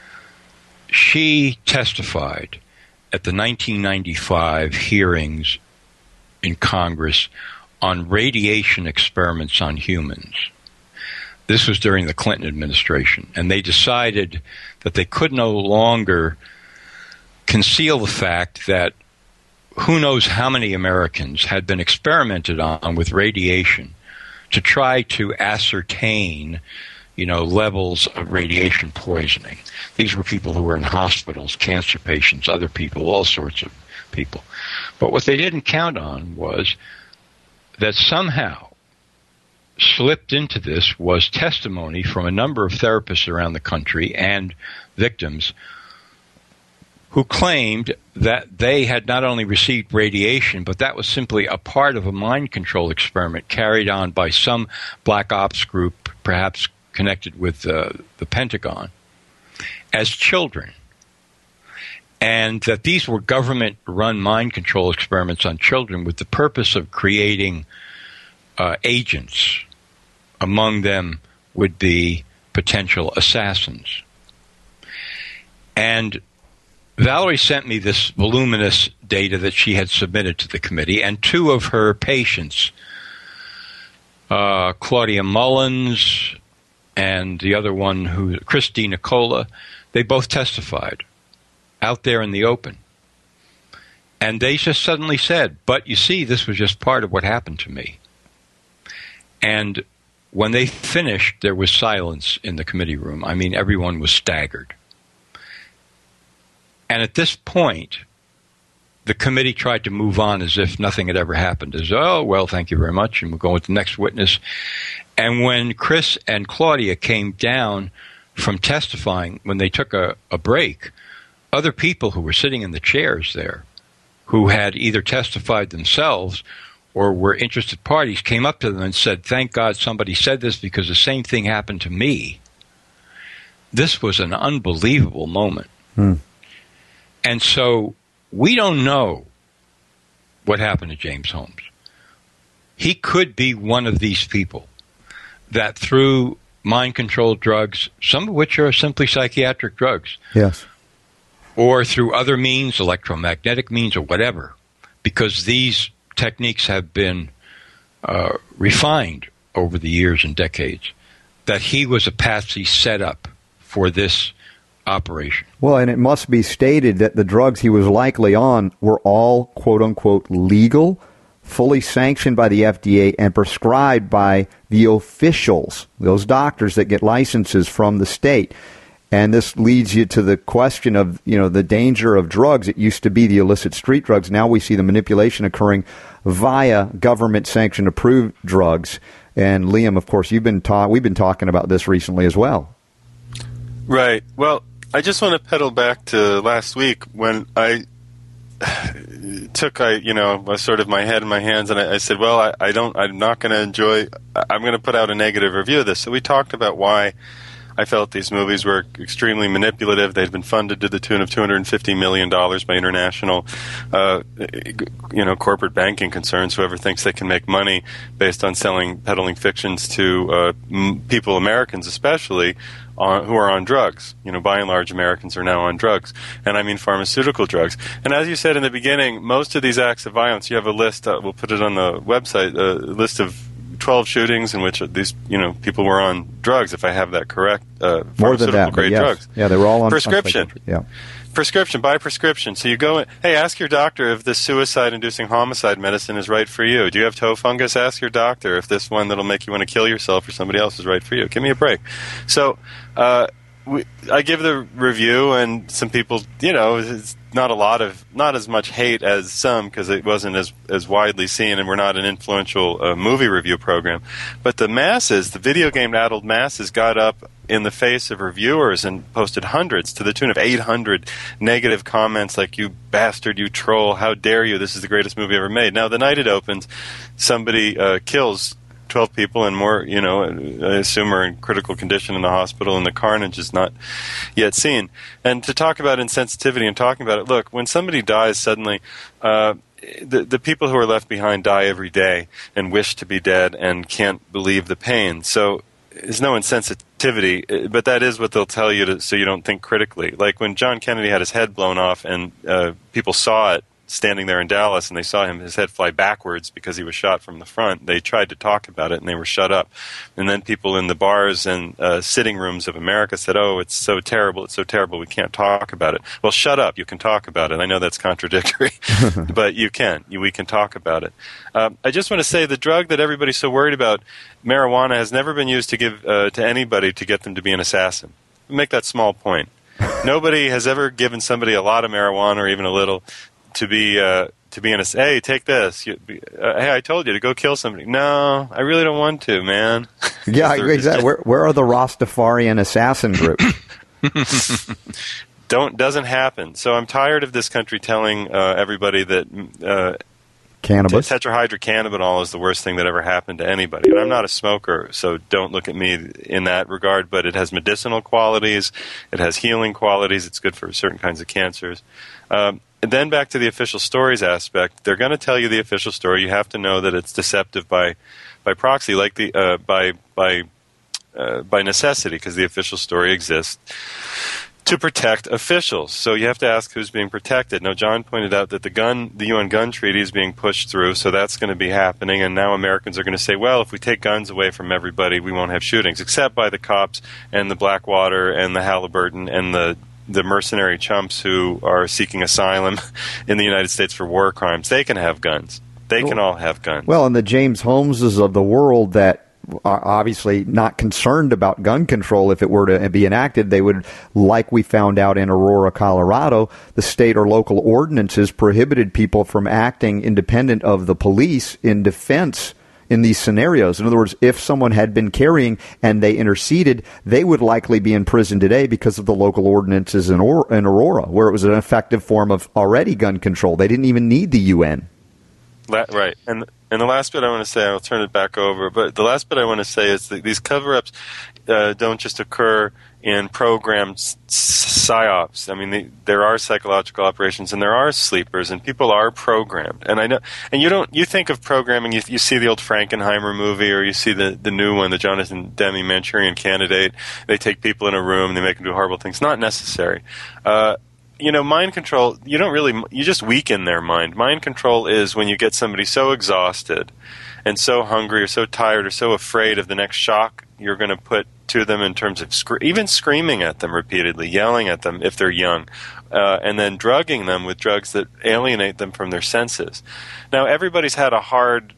She testified at the 1995 hearings in Congress on radiation experiments on humans. This was during the Clinton administration, and they decided that they could no longer conceal the fact that who knows how many Americans had been experimented on with radiation to try to ascertain, levels of radiation poisoning. These were people who were in hospitals, cancer patients, other people, all sorts of people. But what they didn't count on was that somehow slipped into this was testimony from a number of therapists around the country and victims who claimed that they had not only received radiation, but that was simply a part of a mind control experiment carried on by some black ops group, perhaps connected with the Pentagon, as children. And that these were government-run mind control experiments on children with the purpose of creating agents. Among them would be potential assassins. And Valerie sent me this voluminous data that she had submitted to the committee, and two of her patients, Claudia Mullins and the other one, Christy Nicola, they both testified out there in the open. And they just suddenly said, but you see, this was just part of what happened to me. And when they finished, there was silence in the committee room. I mean, everyone was staggered. And at this point, the committee tried to move on as if nothing had ever happened. As, oh, well, thank you very much, and we'll go with the next witness. And when Chris and Claudia came down from testifying, when they took a break, other people who were sitting in the chairs there, who had either testified themselves or were interested parties, came up to them and said, thank God somebody said this because the same thing happened to me. This was an unbelievable moment. And so we don't know what happened to James Holmes. He could be one of these people that through mind-controlled drugs, some of which are simply psychiatric drugs, yes, or through other means, electromagnetic means or whatever, because these techniques have been refined over the years and decades, that he was a patsy set up for this operation. Well, and it must be stated that the drugs he was likely on were all, quote-unquote, legal, fully sanctioned by the FDA, and prescribed by the officials, those doctors that get licenses from the state. And this leads you to the question of, the danger of drugs. It used to be the illicit street drugs. Now we see the manipulation occurring via government-sanctioned approved drugs. And Liam, of course, we've been talking about this recently as well. Right. Well, I just want to pedal back to last week when I took, sort of my head in my hands, and I said, well, I'm not going to enjoy, I'm going to put out a negative review of this. So we talked about why I felt these movies were extremely manipulative. They'd been funded to the tune of $250 million by international, corporate banking concerns, whoever thinks they can make money based on peddling fictions to people, Americans especially, who are on drugs. By and large, Americans are now on drugs, and I mean pharmaceutical drugs. And as you said in the beginning, most of these acts of violence, you have a list, we'll put it on the website, a list of 12 shootings in which these people were on drugs, if I have that correct. More than that, grade yes. drugs. Yeah, they were all on prescription. Prescription, by prescription. So you go in, hey, ask your doctor if this suicide-inducing homicide medicine is right for you. Do you have toe fungus? Ask your doctor if this one that'll make you want to kill yourself or somebody else is right for you. Give me a break. So I give the review, and some people, it's not as much hate as some, because it wasn't as widely seen, and we're not an influential movie review program. But the masses, the video game-addled masses, got up in the face of reviewers and posted hundreds, to the tune of 800 negative comments like, you bastard, you troll, how dare you, this is the greatest movie ever made. Now, the night it opens, somebody kills 12 people and more, I assume are in critical condition in the hospital, and the carnage is not yet seen. And to talk about insensitivity and talking about it, look, when somebody dies suddenly, the people who are left behind die every day and wish to be dead and can't believe the pain. So there's no insensitivity, but that is what they'll tell you so you don't think critically. Like when John Kennedy had his head blown off and people saw it standing there in Dallas, and they saw his head fly backwards because he was shot from the front. They tried to talk about it, and they were shut up. And then people in the bars and sitting rooms of America said, oh, it's so terrible, we can't talk about it. Well, shut up, you can talk about it. I know that's contradictory, but we can talk about it. I just want to say the drug that everybody's so worried about, marijuana, has never been used to give to anybody to get them to be an assassin. Make that small point. Nobody has ever given somebody a lot of marijuana or even a little to be in a, hey, take this. Hey, I told you to go kill somebody. No, I really don't want to, man. Yeah, exactly. Where are the Rastafarian assassin groups? Doesn't happen. So I'm tired of this country telling everybody that cannabis, tetrahydrocannabinol, is the worst thing that ever happened to anybody. And I'm not a smoker, so don't look at me in that regard. But it has medicinal qualities. It has healing qualities. It's good for certain kinds of cancers. And then back to the official stories aspect, they're going to tell you the official story. You have to know that it's deceptive by proxy, like by necessity, because the official story exists to protect officials. So you have to ask who's being protected. Now, John pointed out that the UN gun treaty is being pushed through, so that's going to be happening. And now Americans are going to say, well, if we take guns away from everybody, we won't have shootings, except by the cops and the Blackwater and the Halliburton and the mercenary chumps who are seeking asylum in the United States for war crimes. They can have guns. They can all have guns. Well, and the James Holmeses of the world that are obviously not concerned about gun control, if it were to be enacted, they would, like we found out in Aurora, Colorado, the state or local ordinances prohibited people from acting independent of the police in defense in these scenarios. In other words, if someone had been carrying and they interceded, they would likely be in prison today because of the local ordinances in Aurora, where it was an effective form of already gun control. They didn't even need the UN. Right. And the last bit I want to say, I'll turn it back over, but the last bit I want to say is that these cover-ups don't just occur in programmed psyops. I mean, there are psychological operations and there are sleepers and people are programmed. And I know, and you think of programming, you see the old Frankenheimer movie or you see the new one, the Jonathan Demme Manchurian Candidate. They take people in a room, they make them do horrible things. Not necessary. Mind control, you just weaken their mind. Mind control is when you get somebody so exhausted and so hungry or so tired or so afraid of the next shock you're going to put to them in terms of even screaming at them repeatedly, yelling at them if they're young, and then drugging them with drugs that alienate them from their senses. Now, everybody's had a hard,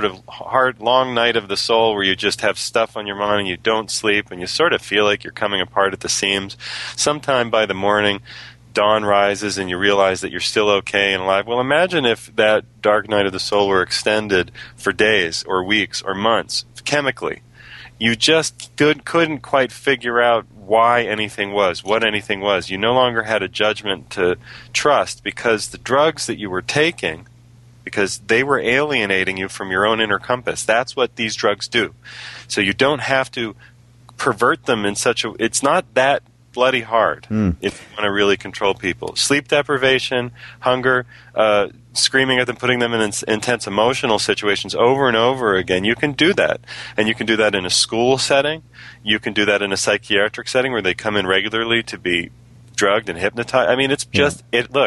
long night of the soul where you just have stuff on your mind and you don't sleep and you sort of feel like you're coming apart at the seams. Sometime by the morning, dawn rises and you realize that you're still okay and alive. Well, imagine if that dark night of the soul were extended for days or weeks or months chemically. You just couldn't quite figure out why anything was, what anything was. You no longer had a judgment to trust because the drugs that you were taking, because they were alienating you from your own inner compass. That's what these drugs do. So you don't have to pervert them in such a... It's not that bloody hard if you want to really control people. Sleep deprivation, hunger, screaming at them, putting them in intense emotional situations over and over again. You can do that. And you can do that in a school setting. You can do that in a psychiatric setting where they come in regularly to be drugged and hypnotized. I mean, it's just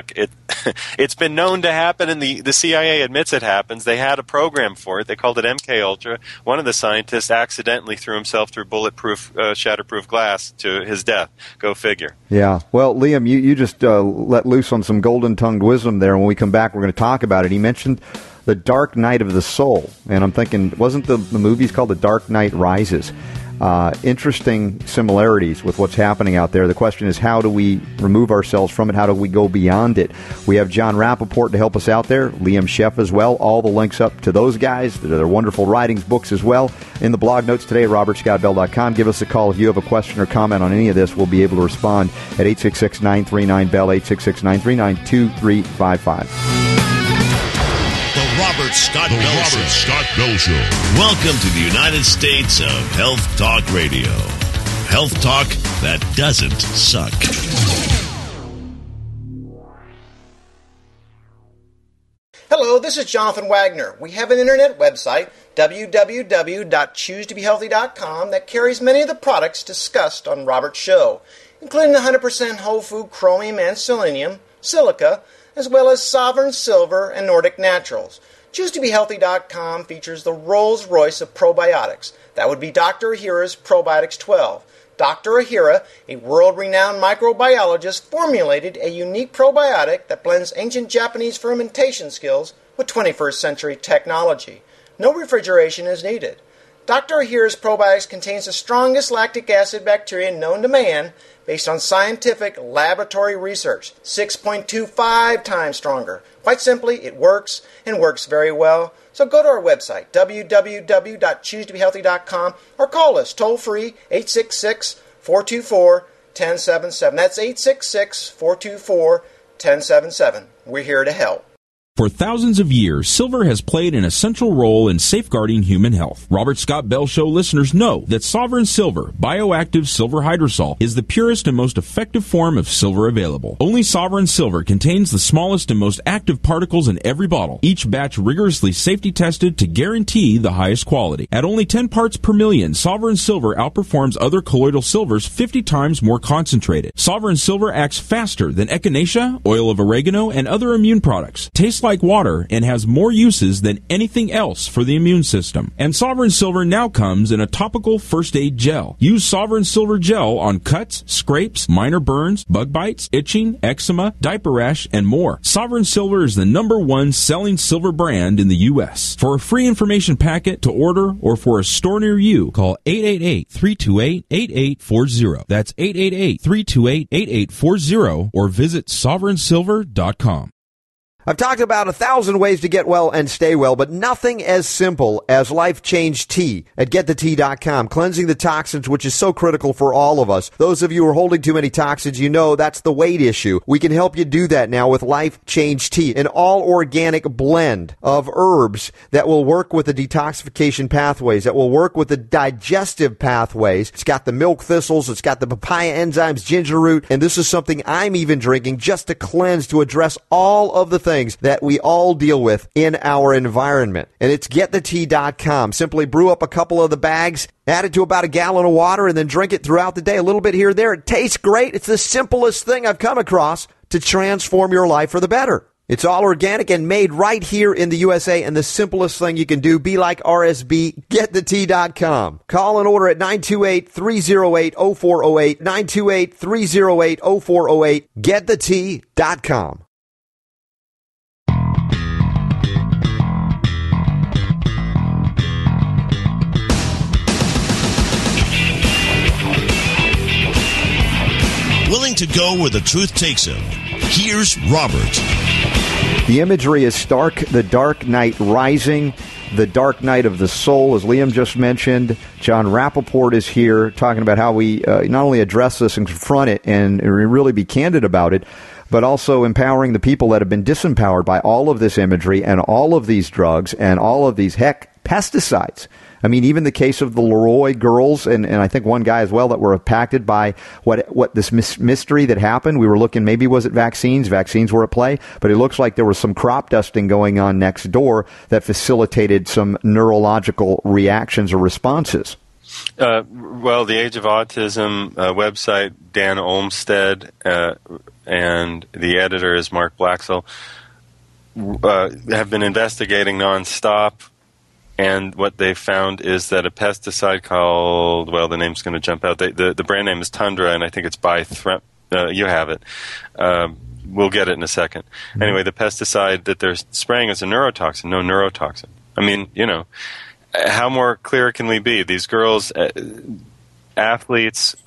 it's been known to happen, and the CIA admits it happens. They had a program for it. They called it MK Ultra. One of the scientists accidentally threw himself through bulletproof, shatterproof glass to his death. Go figure. Yeah. Well, Liam, you just let loose on some golden-tongued wisdom there. When we come back, we're going to talk about it. He mentioned The Dark Night of the Soul, and I'm thinking, wasn't the movie's called The Dark Knight Rises? Interesting similarities with what's happening out there. The question is, how do we remove ourselves from it? How do we go beyond it? We have John Rappaport to help us out there, Liam Sheff as well. All the links up to those guys, their wonderful writings, books as well, in the blog notes today at robertscottbell.com. Give us a call if you have a question or comment on any of this. We'll be able to respond at 866-939-BELL, 866-939-2355. Robert Scott Bell Show. Welcome to the United States of Health Talk Radio. Health talk that doesn't suck. Hello, this is Jonathan Wagner. We have an internet website, www.choosetobehealthy.com, that carries many of the products discussed on Robert's show, including the 100% whole food chromium and selenium, silica, as well as Sovereign Silver and Nordic Naturals. ChooseToBeHealthy.com features the Rolls-Royce of probiotics. That would be Dr. Ahira's Probiotics 12. Dr. Ahira, a world-renowned microbiologist, formulated a unique probiotic that blends ancient Japanese fermentation skills with 21st century technology. No refrigeration is needed. Dr. Ahira's Probiotics contains the strongest lactic acid bacteria known to man, based on scientific laboratory research, 6.25 times stronger. Quite simply, it works, and works very well. So go to our website, www.choosetobehealthy.com, or call us toll-free, 866-424-1077. That's 866-424-1077. We're here to help. For thousands of years, silver has played an essential role in safeguarding human health. Robert Scott Bell Show listeners know that Sovereign Silver, bioactive silver hydrosol, is the purest and most effective form of silver available. Only Sovereign Silver contains the smallest and most active particles in every bottle, each batch rigorously safety tested to guarantee the highest quality. At only 10 parts per million, Sovereign Silver outperforms other colloidal silvers 50 times more concentrated. Sovereign Silver acts faster than echinacea, oil of oregano, and other immune products. Tastes like water and has more uses than anything else for the immune system. And Sovereign Silver now comes in a topical first aid gel. Use Sovereign Silver gel on cuts, scrapes, minor burns, bug bites, itching, eczema, diaper rash, and more. Sovereign Silver is the #1 selling silver brand in the U.S. For a free information packet to order or for a store near you, call 888-328-8840. That's 888-328-8840 or visit sovereignsilver.com. I've talked about 1,000 ways to get well and stay well, but nothing as simple as Life Change Tea at GetTheTea.com. Cleansing the toxins, which is so critical for all of us. Those of you who are holding too many toxins, you know that's the weight issue. We can help you do that now with Life Change Tea, an all-organic blend of herbs that will work with the detoxification pathways, that will work with the digestive pathways. It's got the milk thistles, it's got the papaya enzymes, ginger root, and this is something I'm even drinking just to cleanse, to address all of the things that we all deal with in our environment. And it's GetTheTea.com. Simply brew up a couple of the bags, add it to about a gallon of water, and then drink it throughout the day. A little bit here and there. It tastes great. It's the simplest thing I've come across to transform your life for the better. It's all organic and made right here in the USA, and the simplest thing you can do, be like RSB, GetTheTea.com. Call and order at 928-308-0408, 928-308-0408, GetTheTea.com. Willing to go where the truth takes him. Here's Robert. The imagery is stark. The Dark Knight Rising, the Dark Night of the Soul, as Liam just mentioned. John Rappaport is here talking about how we not only address this and confront it and really be candid about it, but also empowering the people that have been disempowered by all of this imagery and all of these drugs and all of these, pesticides. I mean, even the case of the Leroy girls, and I think one guy as well, that were impacted by what this mystery that happened. We were looking, maybe was it vaccines? Vaccines were at play, but it looks like there was some crop dusting going on next door that facilitated some neurological reactions or responses. Well, the Age of Autism website, Dan Olmsted, and the editor is Mark Blaxell, have been investigating nonstop. And what they found is that a pesticide called, well, the name's going to jump out. The brand name is Tundra, and I think it's by you have it. We'll get it in a second. Mm-hmm. Anyway, the pesticide that they're spraying is a neurotoxin, no neurotoxin. I mean, how more clear can we be? These girls, athletes,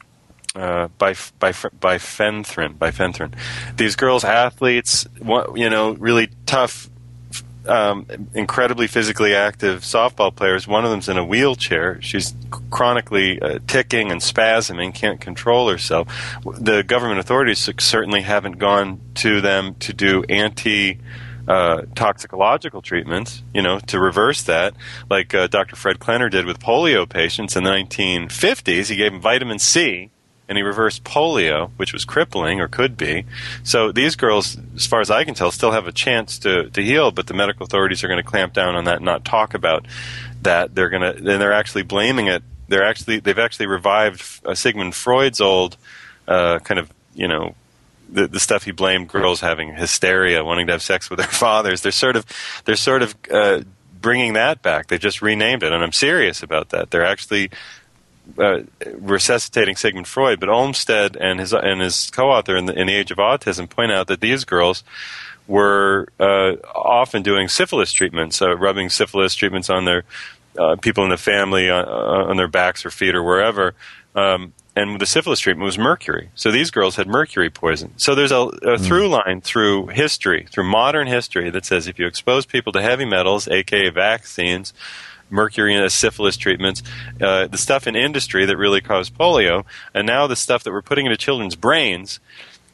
bifenthrin. These girls, athletes, really tough, incredibly physically active softball players. One of them's in a wheelchair. She's chronically ticking and spasming, can't control herself. The government authorities certainly haven't gone to them to do toxicological treatments, to reverse that, like Dr. Fred Klenner did with polio patients in the 1950s. He gave them vitamin C, and he reversed polio, which was crippling, or could be. So these girls, as far as I can tell, still have a chance to heal, but the medical authorities are going to clamp down on that and not talk about that. They're actually blaming it. They've actually revived Sigmund Freud's old kind of, the stuff he blamed girls having hysteria, wanting to have sex with their fathers. They're sort of bringing that back. They just renamed it, and I'm serious about that. They're actually resuscitating Sigmund Freud, but Olmsted and his co-author in the Age of Autism point out that these girls were often doing syphilis treatments, rubbing syphilis treatments on their people in the family, on their backs or feet or wherever. And the syphilis treatment was mercury. So these girls had mercury poison. So there's a through line through history, through modern history, that says if you expose people to heavy metals, aka vaccines, mercury and syphilis treatments, the stuff in industry that really caused polio, and now the stuff that we're putting into children's brains, because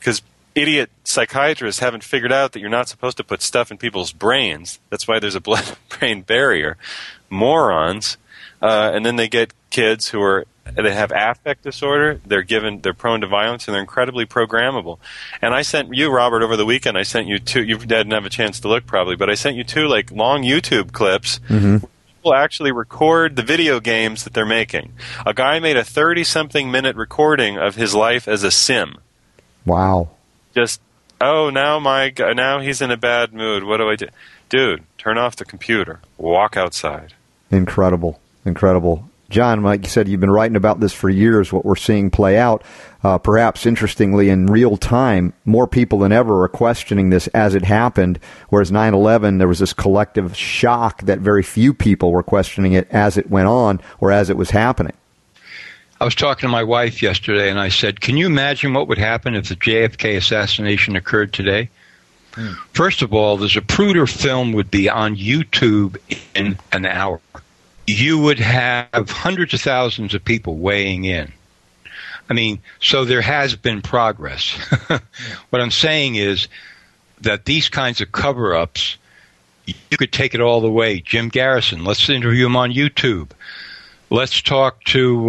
idiot psychiatrists haven't figured out that you're not supposed to put stuff in people's brains. That's why there's a blood-brain barrier. Morons. And then they get kids who they have affect disorder. They're prone to violence, and they're incredibly programmable. And I sent you, Robert, over the weekend. I sent you 2. You didn't have a chance to look probably, but I sent you 2 long YouTube clips. Mm-hmm. People actually record the video games that they're making. A guy made a 30-something minute recording of his life as a sim. Wow. Just, now he's in a bad mood. What do I do? Dude, turn off the computer. Walk outside. Incredible. John, like you said, you've been writing about this for years, what we're seeing play out. Perhaps, interestingly, in real time, more people than ever are questioning this as it happened, whereas 9/11, there was this collective shock that very few people were questioning it as it went on or as it was happening. I was talking to my wife yesterday, and I said, can you imagine what would happen if the JFK assassination occurred today? First of all, the Zapruder film would be on YouTube in an hour. You would have hundreds of thousands of people weighing in. I mean, so there has been progress. What I'm saying is that these kinds of cover-ups, you could take it all the way. Jim Garrison, let's interview him on YouTube. Let's talk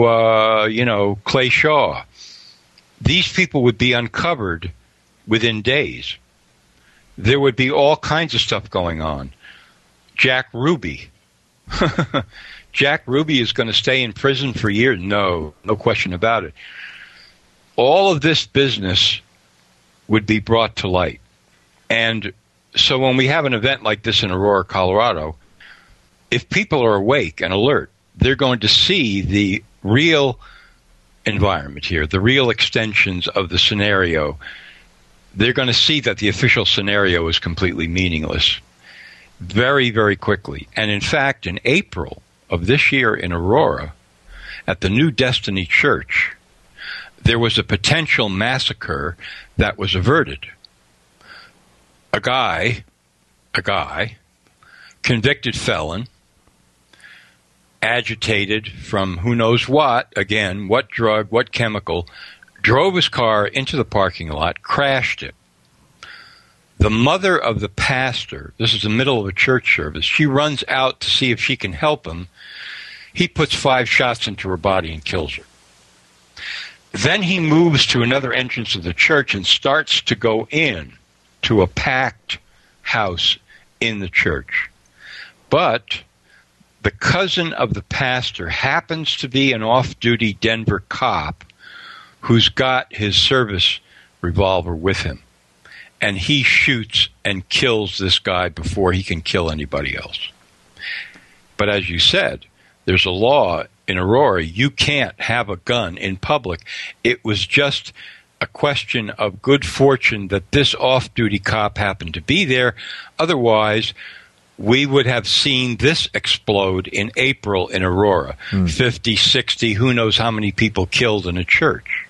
to, Clay Shaw. These people would be uncovered within days. There would be all kinds of stuff going on. Jack Ruby. Jack Ruby is going to stay in prison for years. No question about it. All of this business would be brought to light. And so when we have an event like this in Aurora, Colorado, if people are awake and alert, they're going to see the real environment here, the real extensions of the scenario. They're going to see that the official scenario is completely meaningless very, very quickly. And in fact, in April of this year in Aurora, at the New Destiny Church, there was a potential massacre that was averted. A guy, convicted felon, agitated from who knows what, again, what drug, what chemical, drove his car into the parking lot, crashed it. The mother of the pastor, this is the middle of a church service, she runs out to see if she can help him. He puts 5 shots into her body and kills her. Then he moves to another entrance of the church and starts to go in to a packed house in the church. But the cousin of the pastor happens to be an off-duty Denver cop who's got his service revolver with him. And he shoots and kills this guy before he can kill anybody else. But as you said, there's a law in Aurora. You can't have a gun in public. It was just a question of good fortune that this off-duty cop happened to be there. Otherwise, we would have seen this explode in April in Aurora. 50, 60, who knows how many people killed in a church.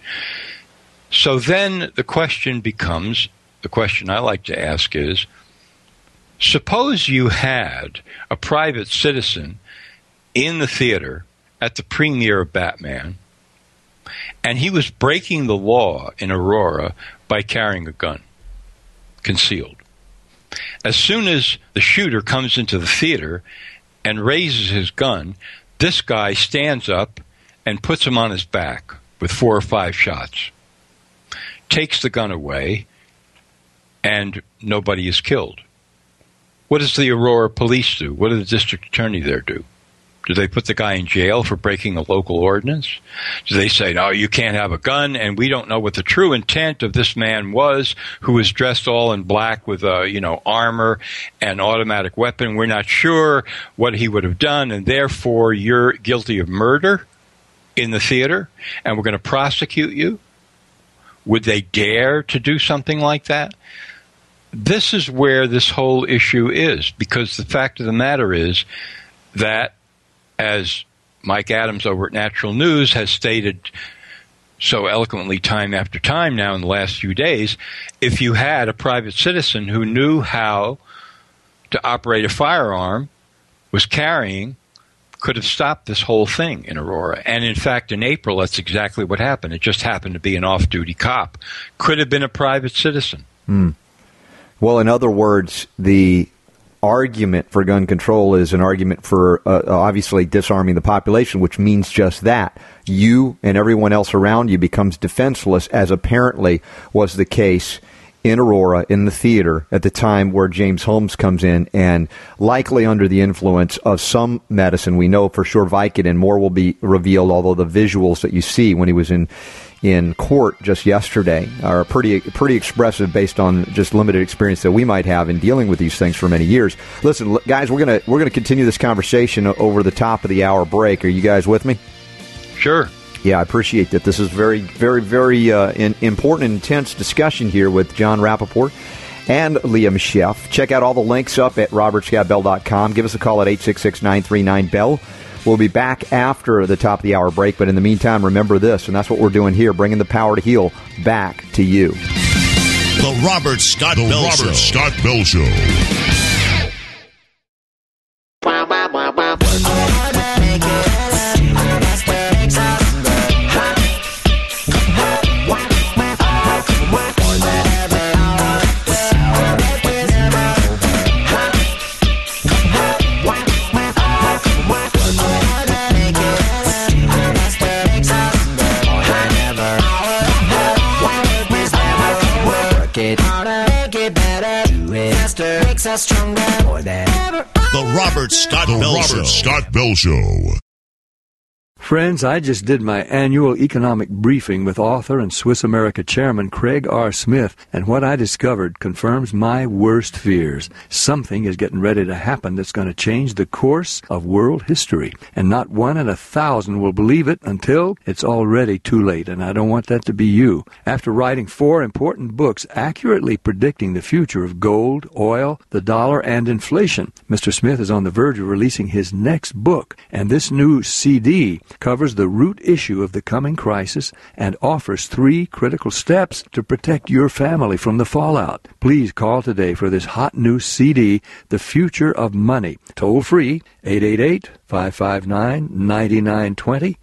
So then the question becomes, the question I like to ask is, suppose you had a private citizen in the theater at the premiere of Batman, and he was breaking the law in Aurora by carrying a gun, concealed. As soon as the shooter comes into the theater and raises his gun, this guy stands up and puts him on his back with 4 or 5 shots, takes the gun away, and nobody is killed. What does the Aurora police do? What does the district attorney there do? Do they put the guy in jail for breaking a local ordinance? Do they say, no, you can't have a gun, and we don't know what the true intent of this man was, who was dressed all in black with, armor and automatic weapon. We're not sure what he would have done, and therefore you're guilty of murder in the theater, and we're going to prosecute you? Would they dare to do something like that? This is where this whole issue is, because the fact of the matter is that, as Mike Adams over at Natural News has stated so eloquently time after time now in the last few days, if you had a private citizen who knew how to operate a firearm, was carrying, could have stopped this whole thing in Aurora. And in fact, in April, that's exactly what happened. It just happened to be an off-duty cop. Could have been a private citizen. Well, in other words, the argument for gun control is an argument for obviously disarming the population, which means just that. You and everyone else around you becomes defenseless, as apparently was the case in Aurora, in the theater, at the time where James Holmes comes in, and likely under the influence of some medicine. We know for sure Vicodin. More will be revealed, although the visuals that you see when he was in court just yesterday are pretty expressive based on just limited experience that we might have in dealing with these things for many years. Listen, guys, we're gonna continue this conversation over the top of the hour break. Are you guys with me? Sure. Yeah, I appreciate that. This is very, very, very important and intense discussion here with John Rappaport and Liam Sheff. Check out all the links up at robertscottbell.com. Give us a call at 866-939-BELL. We'll be back after the top of the hour break, but in the meantime, remember this, and that's what we're doing here, bringing the power to heal back to you. The Robert Scott Bell Show. The Robert Scott Bell Show. Friends, I just did my annual economic briefing with author and Swiss America chairman Craig R. Smith, and what I discovered confirms my worst fears. Something is getting ready to happen that's going to change the course of world history, and not 1 in 1,000 will believe it until it's already too late, and I don't want that to be you. After writing 4 important books accurately predicting the future of gold, oil, the dollar, and inflation, Mr. Smith is on the verge of releasing his next book, and this new CD covers the root issue of the coming crisis and offers 3 critical steps to protect your family from the fallout. Please call today for this hot new CD, The Future of Money. Toll free, 888-559-9920.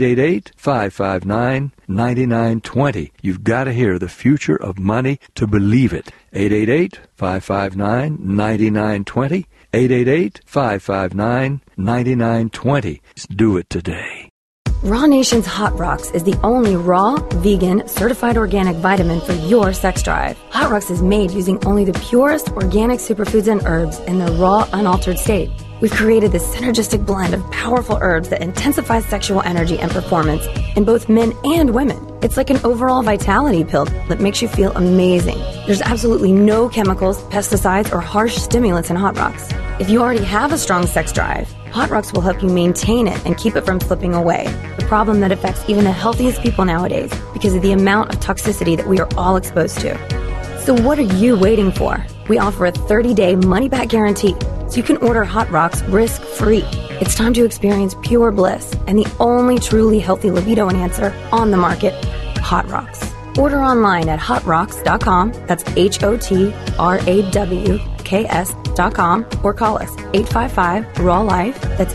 888-559-9920. You've got to hear The Future of Money to believe it. 888-559-9920. 888-559-9920. Do it today. Raw Nation's Hot Rocks is the only raw, vegan, certified organic vitamin for your sex drive. Hot Rocks is made using only the purest organic superfoods and herbs in their raw, unaltered state. We've created this synergistic blend of powerful herbs that intensifies sexual energy and performance in both men and women. It's like an overall vitality pill that makes you feel amazing. There's absolutely no chemicals, pesticides, or harsh stimulants in Hot Rocks. If you already have a strong sex drive, Hot Rocks will help you maintain it and keep it from slipping away, the problem that affects even the healthiest people nowadays because of the amount of toxicity that we are all exposed to. So what are you waiting for? We offer a 30-day money-back guarantee, so you can order Hot Rocks risk-free. It's time to experience pure bliss and the only truly healthy libido enhancer on the market, Hot Rocks. Order online at hotrocks.com, that's HOTRAWKS.com, or call us 855-RAW-LIFE, that's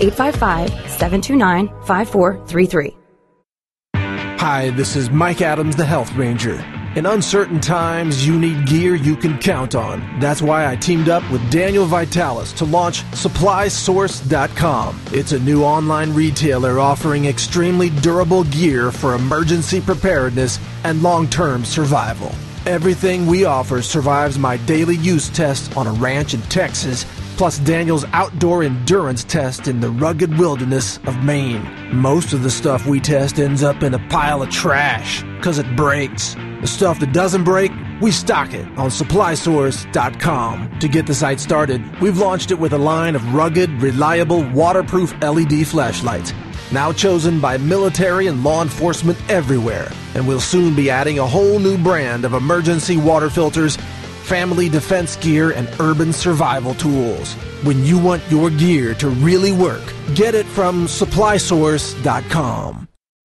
855-729-5433. Hi, this is Mike Adams, the Health Ranger. In uncertain times, you need gear you can count on. That's why I teamed up with Daniel Vitalis to launch SupplySource.com. It's a new online retailer offering extremely durable gear for emergency preparedness and long-term survival. Everything we offer survives my daily use test on a ranch in Texas, plus Daniel's outdoor endurance test in the rugged wilderness of Maine. Most of the stuff we test ends up in a pile of trash, because it breaks. The stuff that doesn't break, we stock it on SupplySource.com. To get the site started, we've launched it with a line of rugged, reliable, waterproof LED flashlights, now chosen by military and law enforcement everywhere. And we'll soon be adding a whole new brand of emergency water filters, family defense gear, and urban survival tools. When you want your gear to really work, get it from SupplySource.com.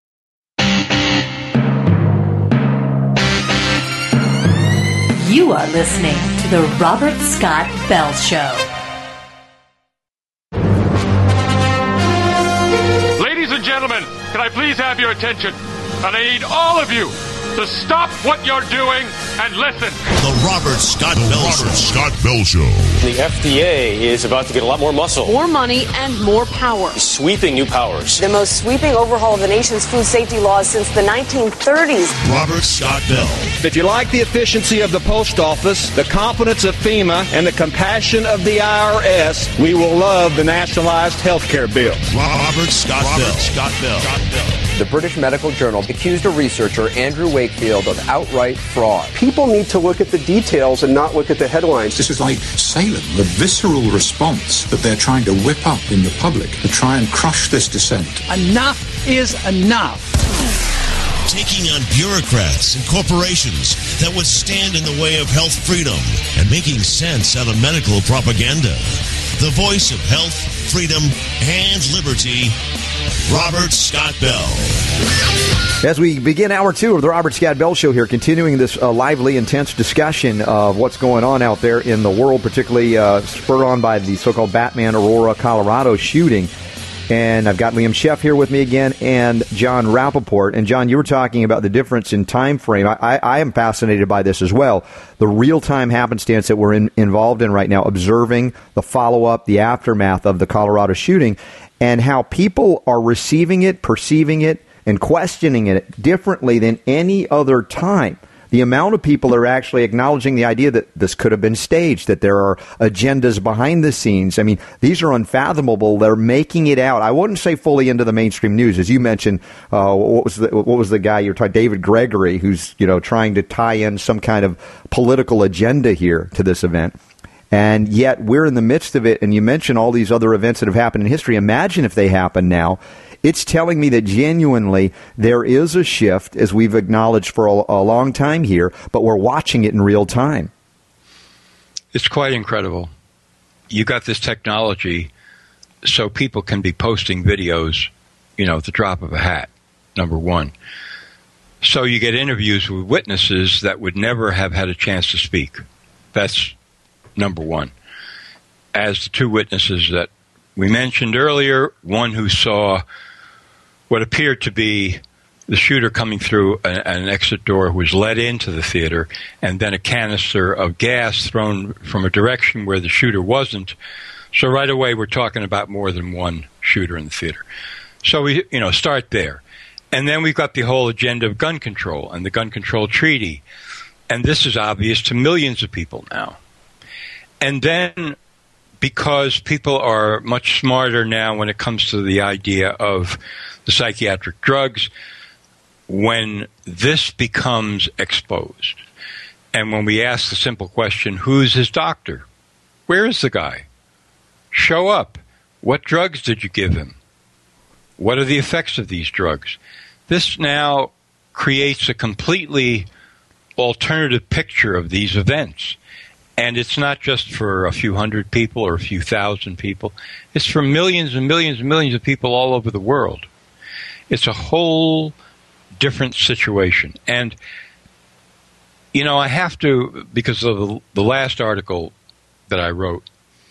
You are listening to The Robert Scott Bell Show. Ladies and gentlemen, can I please have your attention? And I need all of you to stop what you're doing and listen. The Robert Scott Bell Show. The FDA is about to get a lot more muscle. More money and more power. Sweeping new powers. The most sweeping overhaul of the nation's food safety laws since the 1930s. Robert Scott Bell. If you like the efficiency of the post office, the competence of FEMA, and the compassion of the IRS, we will love the nationalized health care bill. Robert Scott Bell. The British Medical Journal accused a researcher, Andrew Wakefield, of outright fraud. People need to look at the details and not look at the headlines. This is like Salem, the visceral response that they're trying to whip up in the public to try and crush this dissent. Enough is enough. Taking on bureaucrats and corporations that would stand in the way of health freedom and making sense out of medical propaganda. The voice of health, freedom, and liberty, Robert Scott Bell. As we begin hour 2 of the Robert Scott Bell Show here, continuing this lively, intense discussion of what's going on out there in the world, particularly spurred on by the so-called Batman Aurora, Colorado shooting. And I've got Liam Sheff here with me again and John Rappaport. And, John, you were talking about the difference in time frame. I am fascinated by this as well. The real-time happenstance that we're involved in right now, observing the follow-up, the aftermath of the Colorado shooting, and how people are receiving it, perceiving it, and questioning it differently than any other time. The amount of people that are actually acknowledging the idea that this could have been staged, that there are agendas behind the scenes. I mean, these are unfathomable. They're making it out. I wouldn't say fully into the mainstream news, as you mentioned. What was the guy you were talking? David Gregory, who's trying to tie in some kind of political agenda here to this event. And yet we're in the midst of it. And you mentioned all these other events that have happened in history. Imagine if they happen now. It's telling me that genuinely there is a shift, as we've acknowledged for a long time here, but we're watching it in real time. It's quite incredible. You got this technology so people can be posting videos, at the drop of a hat, number one. So you get interviews with witnesses that would never have had a chance to speak. That's number one. As the two witnesses that we mentioned earlier, one who saw what appeared to be the shooter coming through an exit door who was led into the theater, and then a canister of gas thrown from a direction where the shooter wasn't. So right away we're talking about more than one shooter in the theater. So we start there. And then we've got the whole agenda of gun control and the gun control treaty. And this is obvious to millions of people now. And then, because people are much smarter now when it comes to the idea of the psychiatric drugs, when this becomes exposed, and when we ask the simple question, who's his doctor? Where is the guy? Show up. What drugs did you give him? What are the effects of these drugs? This now creates a completely alternative picture of these events. And it's not just for a few hundred people or a few thousand people. It's for millions and millions and millions of people all over the world. It's a whole different situation. And, I have to, because of the last article that I wrote,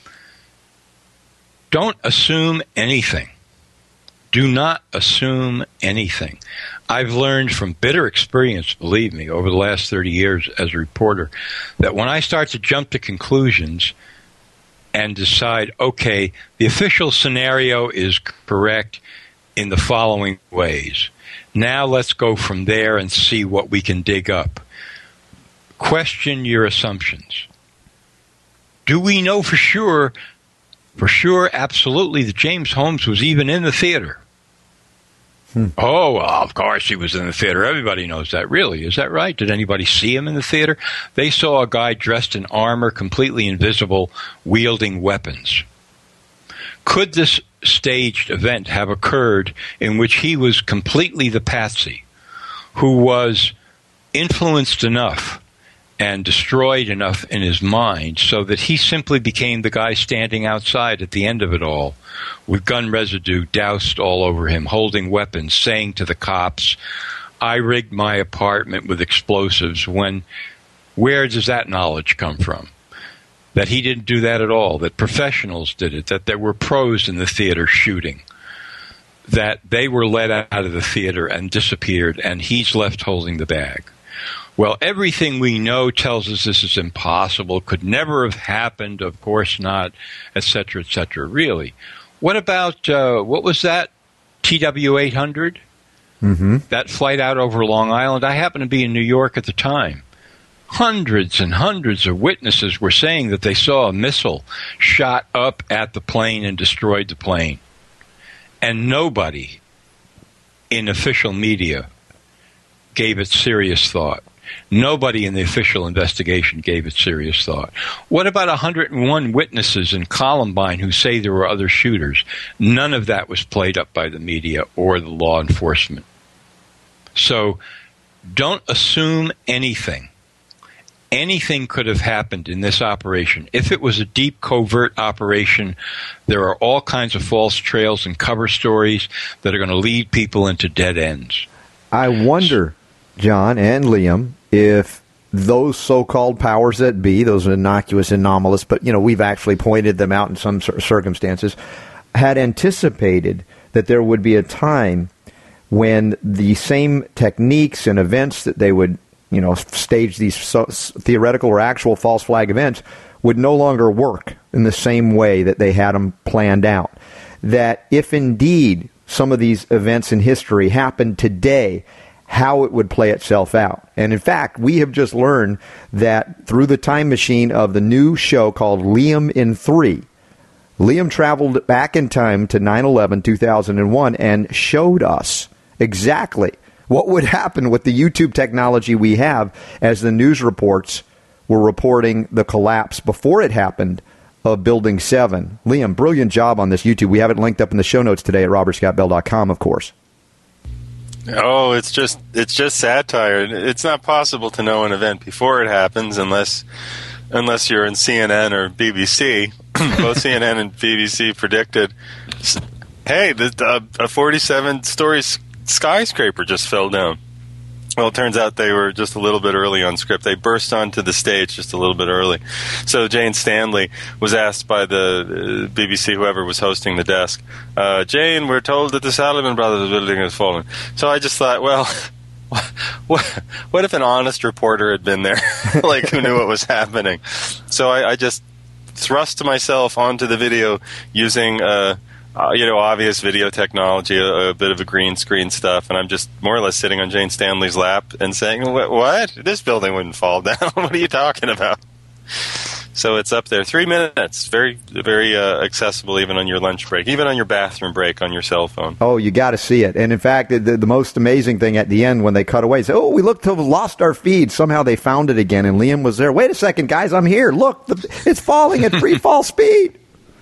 don't assume anything. Do not assume anything. I've learned from bitter experience, believe me, over the last 30 years as a reporter, that when I start to jump to conclusions and decide, okay, the official scenario is correct in the following ways. Now let's go from there and see what we can dig up. Question your assumptions. Do we know for sure, absolutely, that James Holmes was even in the theater? Oh, well, of course he was in the theater. Everybody knows that. Really? Is that right? Did anybody see him in the theater? They saw a guy dressed in armor, completely invisible, wielding weapons. Could this staged event have occurred in which he was completely the patsy, who was influenced enough and destroyed enough in his mind so that he simply became the guy standing outside at the end of it all, with gun residue doused all over him, holding weapons, saying to the cops, I rigged my apartment with explosives, when where does that knowledge come from? That he didn't do that at all, that professionals did it, that there were pros in the theater shooting. that they were let out of the theater and disappeared, and he's left holding the bag. Well, everything we know tells us this is impossible, could never have happened, of course not, etc., etc. Really. What about, what was that, TW-800? Mm-hmm. That flight out over Long Island? I happened to be in New York at the time. Hundreds and hundreds of witnesses were saying that they saw a missile shot up at the plane and destroyed the plane. And nobody in official media gave it serious thought. Nobody in the official investigation gave it serious thought. What about 101 witnesses in Columbine who say there were other shooters? None of that was played up by the media or the law enforcement. So don't assume anything. Anything could have happened in this operation. If it was a deep covert operation, there are all kinds of false trails and cover stories that are going to lead people into dead ends. I wonder, John and Liam, if those so-called powers that be, those innocuous, anomalous, but we've actually pointed them out in some circumstances, had anticipated that there would be a time when the same techniques and events that they would stage these theoretical or actual false flag events would no longer work in the same way that they had them planned out. That if indeed some of these events in history happened today, how it would play itself out. And in fact, we have just learned that through the time machine of the new show called Liam in 3, Liam traveled back in time to 9/11/2001 and showed us exactly what would happen with the YouTube technology we have as the news reports were reporting the collapse before it happened of Building 7. Liam, brilliant job on this YouTube. We have it linked up in the show notes today at robertscottbell.com, of course. Oh, it's just satire. It's not possible to know an event before it happens unless you're in CNN or BBC. Both CNN and BBC predicted, hey, a 47-story skyscraper just fell down. Well, it turns out they were just a little bit early on script. They burst onto the stage just a little bit early. So Jane Stanley was asked by the BBC, whoever was hosting the desk, Jane, we're told that the Salomon Brothers building has fallen. So I just thought, well, what if an honest reporter had been there, like who knew what was happening? So I just thrust myself onto the video using obvious video technology, a bit of a green screen stuff, and I'm just more or less sitting on Jane Stanley's lap and saying, what? This building wouldn't fall down. What are you talking about? So it's up there. 3 minutes. Very, very accessible even on your lunch break, even on your bathroom break on your cell phone. Oh, you got to see it. And in fact, the most amazing thing at the end when they cut away, say, we looked to have lost our feed. Somehow they found it again, and Liam was there. Wait a second, guys, I'm here. Look, it's falling at free fall speed.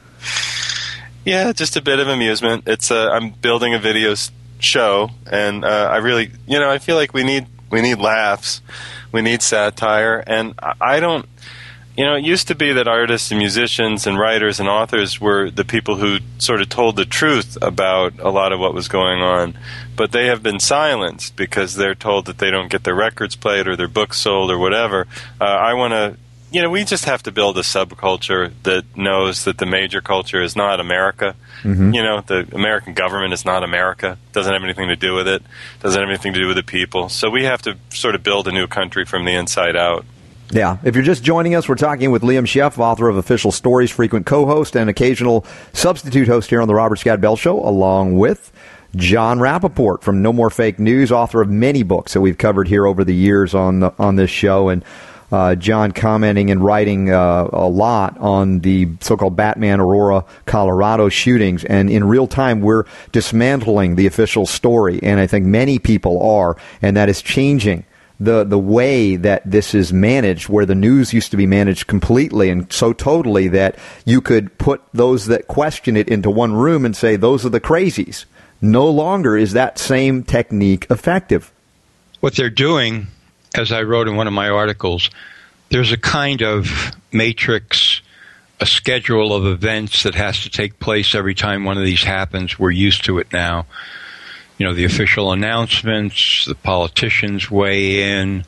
Yeah, just a bit of amusement. It's I'm building a video show, and I really, I feel like we need laughs, we need satire, and I don't. It used to be that artists and musicians and writers and authors were the people who sort of told the truth about a lot of what was going on, but they have been silenced because they're told that they don't get their records played or their books sold or whatever. I want to. We just have to build a subculture that knows that the major culture is not America. Mm-hmm. The American government is not America. Doesn't have anything to do with it. Doesn't have anything to do with the people. So we have to sort of build a new country from the inside out. Yeah. If you're just joining us, we're talking with Liam Scheff, author of Official Stories, frequent co-host and occasional substitute host here on the Robert Scott Bell Show, along with John Rappaport from No More Fake News, author of many books that we've covered here over the years on this show. And John commenting and writing a lot on the so-called Batman Aurora, Colorado shootings. And in real time, we're dismantling the official story. And I think many people are. And that is changing the way that this is managed, where the news used to be managed completely and so totally that you could put those that question it into one room and say, those are the crazies. No longer is that same technique effective. What they're doing, as I wrote in one of my articles, there's a kind of matrix, a schedule of events that has to take place every time one of these happens. We're used to it now. The official announcements, the politicians weigh in,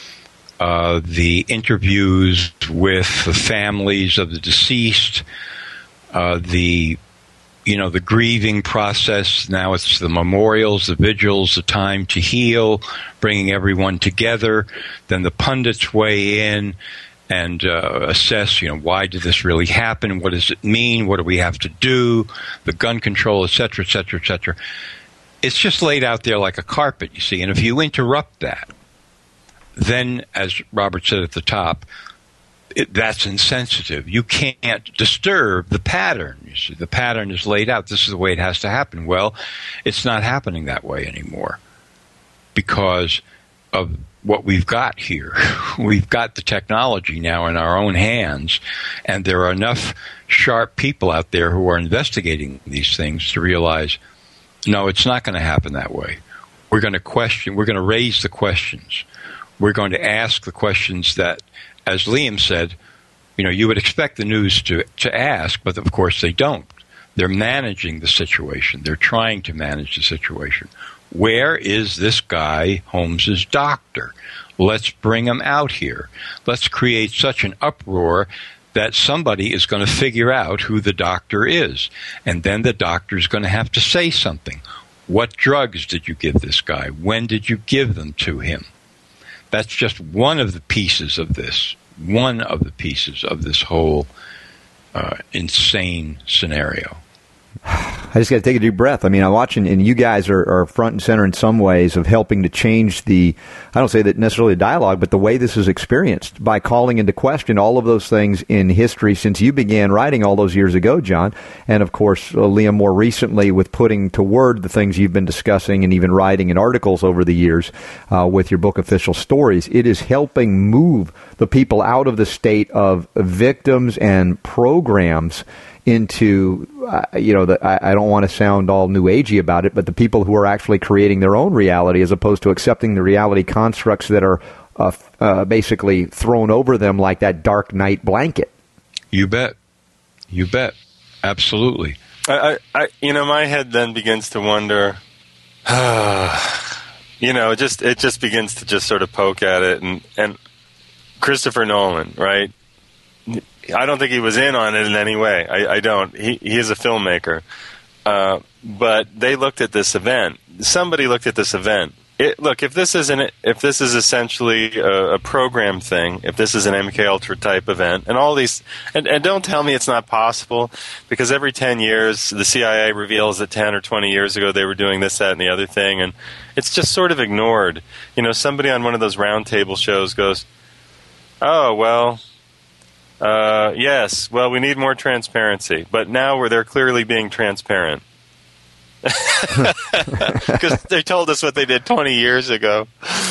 the interviews with the families of the deceased, the the grieving process. Now it's the memorials, the vigils, the time to heal, bringing everyone together. Then the pundits weigh in and assess, why did this really happen? What does it mean? What do we have to do? The gun control, et cetera, et cetera, et cetera. It's just laid out there like a carpet, you see. And if you interrupt that, then, as Robert said at the top, that's insensitive. You can't disturb the pattern. You see, the pattern is laid out. This is the way it has to happen. Well, it's not happening that way anymore because of what we've got here. We've got the technology now in our own hands, and there are enough sharp people out there who are investigating these things to realize, no, it's not going to happen that way. We're going to question. We're going to raise the questions. We're going to ask the questions that, as Liam said, you would expect the news to ask, but of course they don't. They're managing the situation. They're trying to manage the situation. Where is this guy, Holmes's doctor? Let's bring him out here. Let's create such an uproar that somebody is going to figure out who the doctor is. And then the doctor's going to have to say something. What drugs did you give this guy? When did you give them to him? That's just one of the pieces of this. One of the pieces of this whole insane scenario. I just got to take a deep breath. I mean, I'm watching, and you guys are front and center in some ways of helping to change I don't say that necessarily the dialogue, but the way this is experienced by calling into question all of those things in history since you began writing all those years ago, John. And, of course, Liam, more recently with putting to word the things you've been discussing and even writing in articles over the years with your book, Official Stories. It is helping move the people out of the state of victims and programs into, I don't want to sound all new agey about it, but the people who are actually creating their own reality as opposed to accepting the reality constructs that are basically thrown over them like that dark night blanket. You bet. You bet. Absolutely. My head then begins to wonder, it just begins to just sort of poke at it. And Christopher Nolan, right? I don't think he was in on it in any way. I don't. He is a filmmaker. But they looked at this event. Somebody looked at this event. If this is essentially a program thing, if this is an MK Ultra type event, and all these, and don't tell me it's not possible, because every 10 years the CIA reveals that 10 or 20 years ago they were doing this, that, and the other thing, and it's just sort of ignored. Somebody on one of those roundtable shows goes, "Oh well." Yes, well, we need more transparency, but now they're clearly being transparent. Because they told us what they did 20 years ago.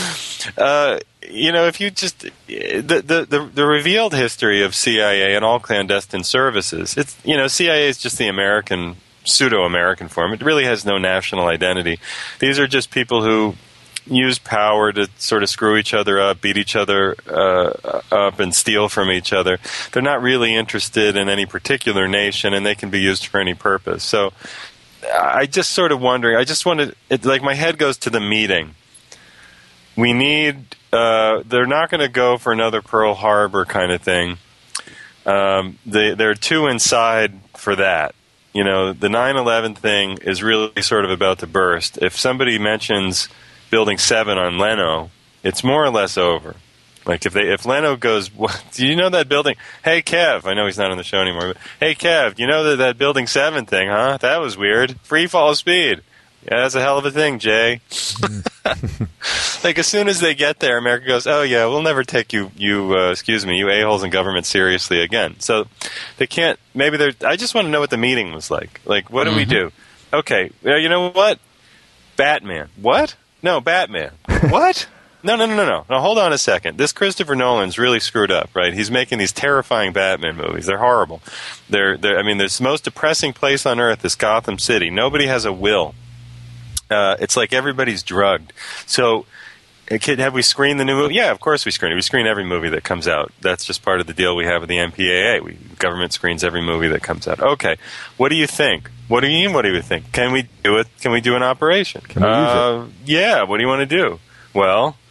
If you just the revealed history of CIA and all clandestine services, it's CIA is just the American pseudo-American form. It really has no national identity. These are just people who use power to sort of screw each other up, beat each other up, and steal from each other. They're not really interested in any particular nation, and they can be used for any purpose. So I just sort of wondering, my head goes to the meeting. We need, they're not going to go for another Pearl Harbor kind of thing. They're too inside for that. The 9/11 thing is really sort of about to burst. If somebody mentions Building 7 on Leno, it's more or less over. Like if Leno goes, do you know that building? Hey Kev, I know he's not on the show anymore, but hey Kev, you know that Building 7 thing, huh? That was weird. Free fall speed. Yeah, that's a hell of a thing, Jay. Like as soon as they get there, America goes, oh yeah, we'll never take you a-holes in government seriously again. So they can't. I just want to know what the meeting was like. Like what do we do? Okay, you know what? Batman. What? No, Batman. What? No. Now, hold on a second. This Christopher Nolan's really screwed up, right? He's making these terrifying Batman movies. They're horrible. The most depressing place on earth is Gotham City. Nobody has a will. It's like everybody's drugged. So, have we screened the new movie? Yeah, of course we screen it. We screen every movie that comes out. That's just part of the deal we have with the MPAA. Government screens every movie that comes out. Okay, what do you think? What do you mean, what do you think? Can we do it? Can we do an operation? Can we use it? Yeah, what do you want to do? Well,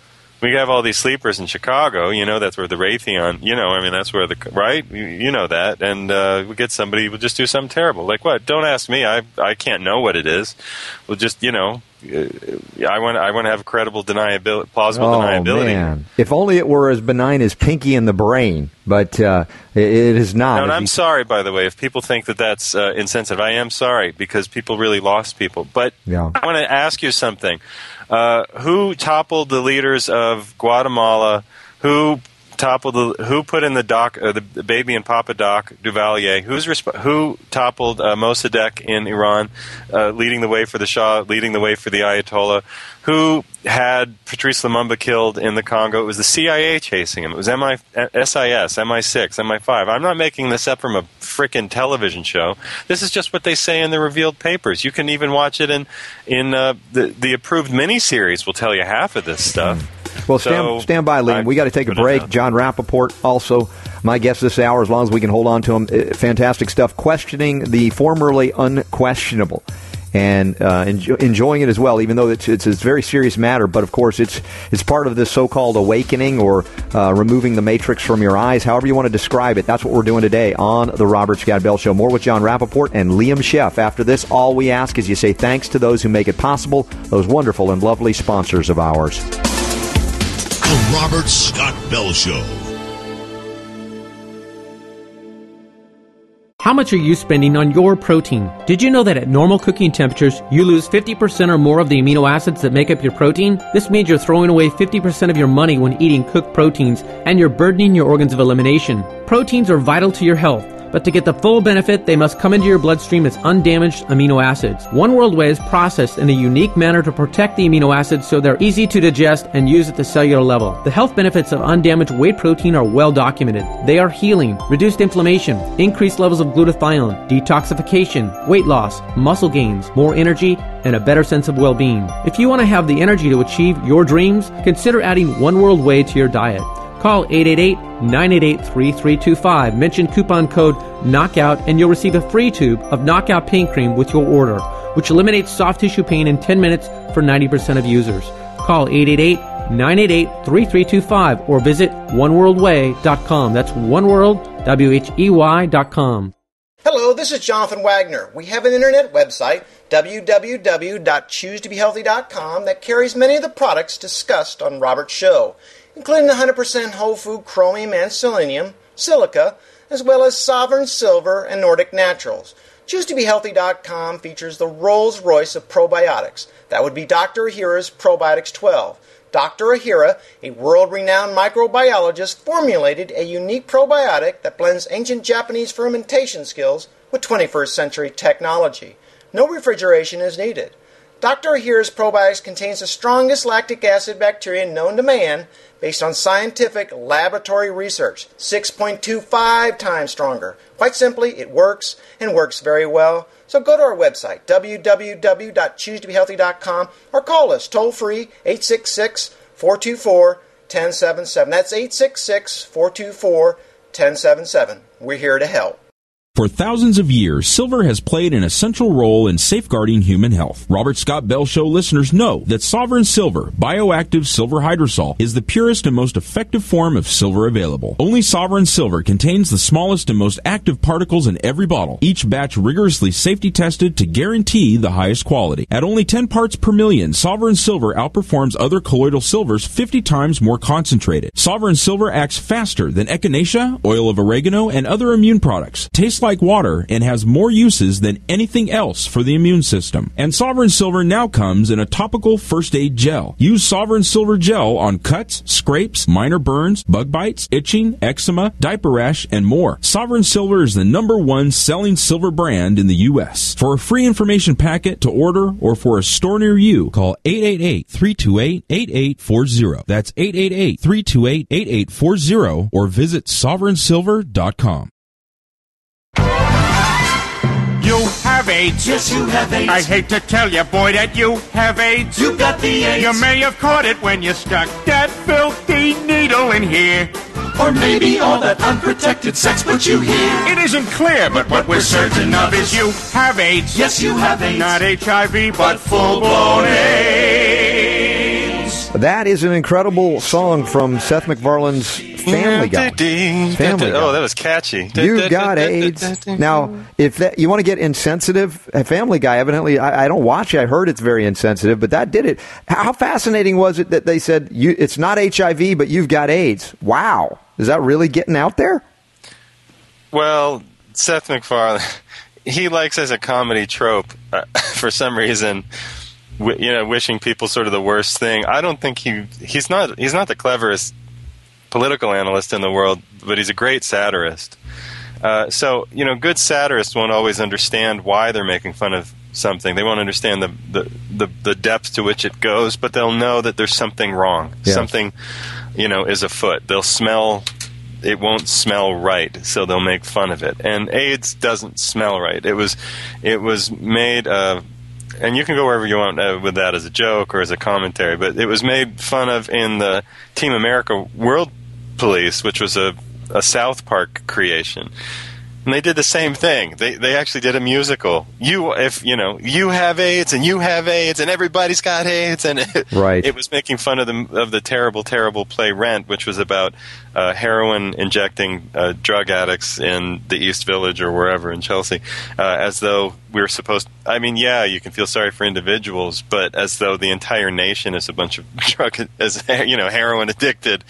We have all these sleepers in Chicago. That's where the Raytheon. That's where right. You know that, and we get somebody who will just do something terrible. Like what? Don't ask me. I can't know what it is. We'll just I want to have credible plausible deniability. Man. If only it were as benign as Pinky in the Brain, but it is not. No, and I'm sorry, by the way, if people think that that's insensitive. I am sorry, because people really lost people. But I want to ask you something. Who toppled the leaders of Guatemala? Who put in the baby and Papa Doc Duvalier? Who toppled Mossadegh in Iran, leading the way for the Shah, leading the way for the Ayatollah? Who had Patrice Lumumba killed in the Congo? It was the CIA chasing him. It was SIS, MI6, MI5. I'm not making this up from a frickin' television show. This is just what they say in the revealed papers. You can even watch it in the approved miniseries. Will tell you half of this stuff. Well, stand by, Liam. We got to take a break. John Rappaport, also my guest this hour, as long as we can hold on to him. Fantastic stuff. Questioning the formerly unquestionable. And enjoying it as well, even though it's a very serious matter. But, of course, it's part of this so-called awakening or removing the matrix from your eyes, however you want to describe it. That's what we're doing today on The Robert Scott Bell Show. More with John Rappaport and Liam Sheff. After this, all we ask is you say thanks to those who make it possible, those wonderful and lovely sponsors of ours. The Robert Scott Bell Show. How much are you spending on your protein? Did you know that at normal cooking temperatures, you lose 50% or more of the amino acids that make up your protein? This means you're throwing away 50% of your money when eating cooked proteins, and you're burdening your organs of elimination. Proteins are vital to your health, but to get the full benefit, they must come into your bloodstream as undamaged amino acids. One World Whey is processed in a unique manner to protect the amino acids so they're easy to digest and use at the cellular level. The health benefits of undamaged whey protein are well documented. They are healing, reduced inflammation, increased levels of glutathione, detoxification, weight loss, muscle gains, more energy, and a better sense of well-being. If you want to have the energy to achieve your dreams, consider adding One World Whey to your diet. Call 888-988-3325. Mention coupon code KNOCKOUT and you'll receive a free tube of Knockout Pain Cream with your order, which eliminates soft tissue pain in 10 minutes for 90% of users. Call 888-988-3325 or visit oneworldwhey.com. That's oneworld.com. Hello, this is Jonathan Wagner. We have an internet website, www.choosetobehealthy.com, that carries many of the products discussed on Robert's show, including the 100% whole food chromium and selenium, silica, as well as Sovereign Silver and Nordic Naturals. ChooseToBeHealthy.com features the Rolls-Royce of probiotics. That would be Dr. Ahira's Probiotics 12. Dr. Ahira, a world-renowned microbiologist, formulated a unique probiotic that blends ancient Japanese fermentation skills with 21st century technology. No refrigeration is needed. Dr. Ahira's Probiotics contains the strongest lactic acid bacteria known to man based on scientific laboratory research, 6.25 times stronger. Quite simply, it works and works very well. So go to our website, www.choosetobehealthy.com, or call us toll-free, 866-424-1077. That's 866-424-1077. We're here to help. For thousands of years, silver has played an essential role in safeguarding human health. Robert Scott Bell Show listeners know that Sovereign Silver, bioactive silver hydrosol, is the purest and most effective form of silver available. Only Sovereign Silver contains the smallest and most active particles in every bottle, each batch rigorously safety tested to guarantee the highest quality. At only 10 parts per million, Sovereign Silver outperforms other colloidal silvers 50 times more concentrated. Sovereign Silver acts faster than echinacea, oil of oregano, and other immune products. Tastes like water and has more uses than anything else for the immune system. And Sovereign Silver now comes in a topical first aid gel. Use Sovereign Silver gel on cuts, scrapes, minor burns, bug bites, itching, eczema, diaper rash, and more. Sovereign Silver is the #1 selling silver brand in the U.S. For a free information packet to order or for a store near you, call 888-328-8840. That's 888-328-8840 or visit sovereignsilver.com. You have AIDS. Yes, you have AIDS. I hate to tell you, boy, that you have AIDS. You got the AIDS. You may have caught it when you stuck that filthy needle in here. Or maybe all that unprotected sex put you here. It isn't clear, but what we're certain of is you have AIDS. Yes, you have AIDS. Not HIV, but full-blown AIDS. That is an incredible song from Seth MacFarlane's Family Guy. Family Guy. Oh, that was catchy. You've got AIDS. Now, if you want to get insensitive, Family Guy, evidently, I don't watch it. I heard it's very insensitive, but that did it. How fascinating was it that they said, it's not HIV, but you've got AIDS? Wow. Is that really getting out there? Well, Seth MacFarlane, he likes as a comedy trope, for some reason, wishing people sort of the worst thing. I don't think he's not the cleverest political analyst in the world, but he's a great satirist. So good satirists won't always understand why they're making fun of something. They won't understand the depth to which it goes, but they'll know that there's something wrong. Yes. Something, is afoot. They'll smell. It won't smell right, so they'll make fun of it. And AIDS doesn't smell right. It was made. And you can go wherever you want with that as a joke or as a commentary, but it was made fun of in the Team America World Police, which was a South Park creation. And they did the same thing. They actually did a musical. You have AIDS and you have AIDS and everybody's got AIDS, and it was making fun of the terrible, terrible play Rent, which was about heroin injecting drug addicts in the East Village or wherever in Chelsea, as though we were supposed. I mean, yeah, you can feel sorry for individuals, but as though the entire nation is a bunch of heroin addicted,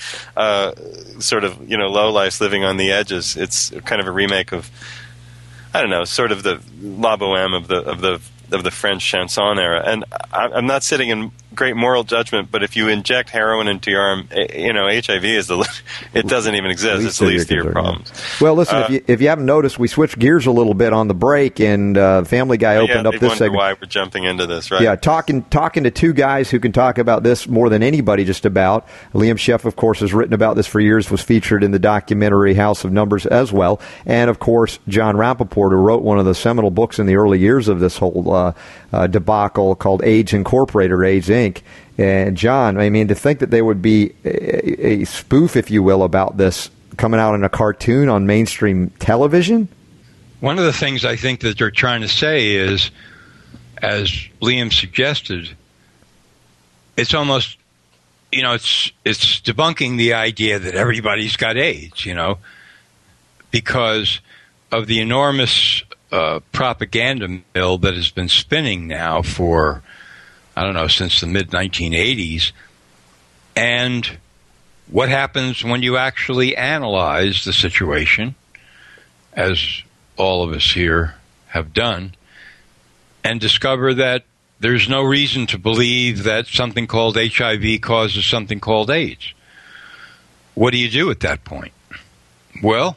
sort of lowlifes living on the edges. It's kind of a remake of, I don't know, sort of the La Boheme of the French chanson era. And I'm not sitting in great moral judgment, but if you inject heroin into your arm, HIV is it doesn't even exist. It's the least of your problems. Well, listen, if you haven't noticed, we switched gears a little bit on the break, and Family Guy opened up this segment. Why we're jumping into this, right? Yeah, talking to two guys who can talk about this more than anybody just about. Liam Sheff, of course, has written about this for years, was featured in the documentary House of Numbers as well. And, of course, John Rappaport, who wrote one of the seminal books in the early years of this whole debacle called AIDS Incorporated, or AIDS Inc. And John, I mean, to think that there would be a spoof, if you will, about this coming out in a cartoon on mainstream television? One of the things I think that they're trying to say is, as Liam suggested, it's almost, it's debunking the idea that everybody's got AIDS, because of the enormous propaganda mill that has been spinning now for, I don't know, since the mid-1980s. And what happens when you actually analyze the situation, as all of us here have done, and discover that there's no reason to believe that something called HIV causes something called AIDS? What do you do at that point? Well,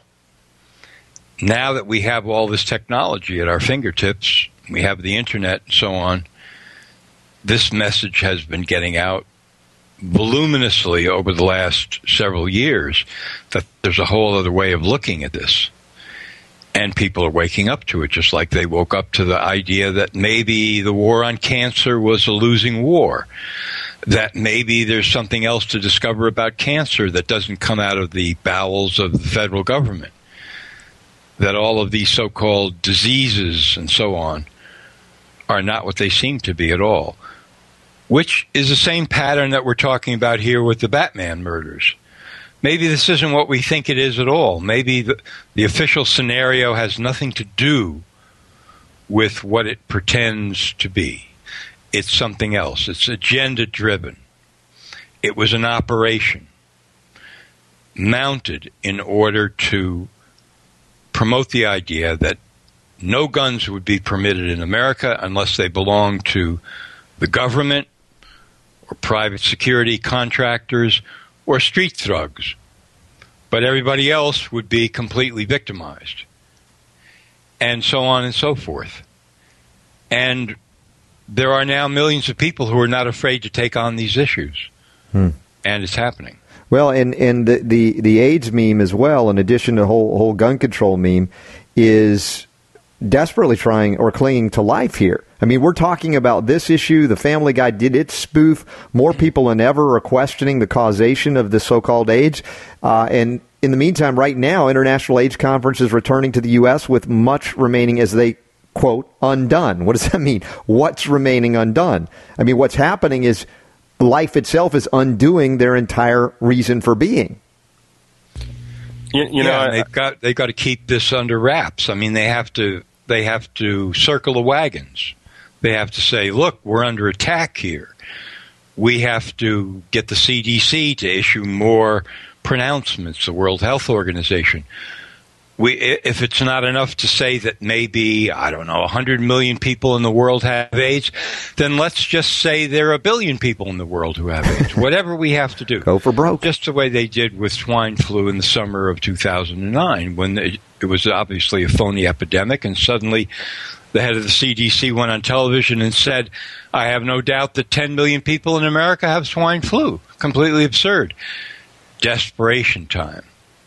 now that we have all this technology at our fingertips, we have the internet and so on, this message has been getting out voluminously over the last several years that there's a whole other way of looking at this. And people are waking up to it, just like they woke up to the idea that maybe the war on cancer was a losing war, that maybe there's something else to discover about cancer that doesn't come out of the bowels of the federal government, that all of these so-called diseases and so on are not what they seem to be at all, which is the same pattern that we're talking about here with the Batman murders. Maybe this isn't what we think it is at all. Maybe the official scenario has nothing to do with what it pretends to be. It's something else. It's agenda-driven. It was an operation mounted in order to promote the idea that no guns would be permitted in America unless they belong to the government or private security contractors or street thugs. But everybody else would be completely victimized. And so on and so forth. And there are now millions of people who are not afraid to take on these issues. And it's happening. Well, and the AIDS meme as well, in addition to the whole gun control meme, is desperately trying or clinging to life here. I mean, we're talking about this issue. The Family Guy did its spoof. More people than ever are questioning the causation of the so-called AIDS. And in the meantime, right now, International AIDS Conference is returning to the U.S. with much remaining, as they quote, undone. What does that mean? What's remaining undone? I mean, what's happening is life itself is undoing their entire reason for being. You know, they've got to keep this under wraps. I mean, they have to circle the wagons. They have to say, look, we're under attack here. We have to get the CDC to issue more pronouncements, the World Health Organization. If it's not enough to say that maybe, 100 million people in the world have AIDS, then let's just say there are 1 billion people in the world who have AIDS. Whatever we have to do. Go for broke. Just the way they did with swine flu in the summer of 2009, when it was obviously a phony epidemic, and suddenly the head of the CDC went on television and said, I have no doubt that 10 million people in America have swine flu. Completely absurd. Desperation time.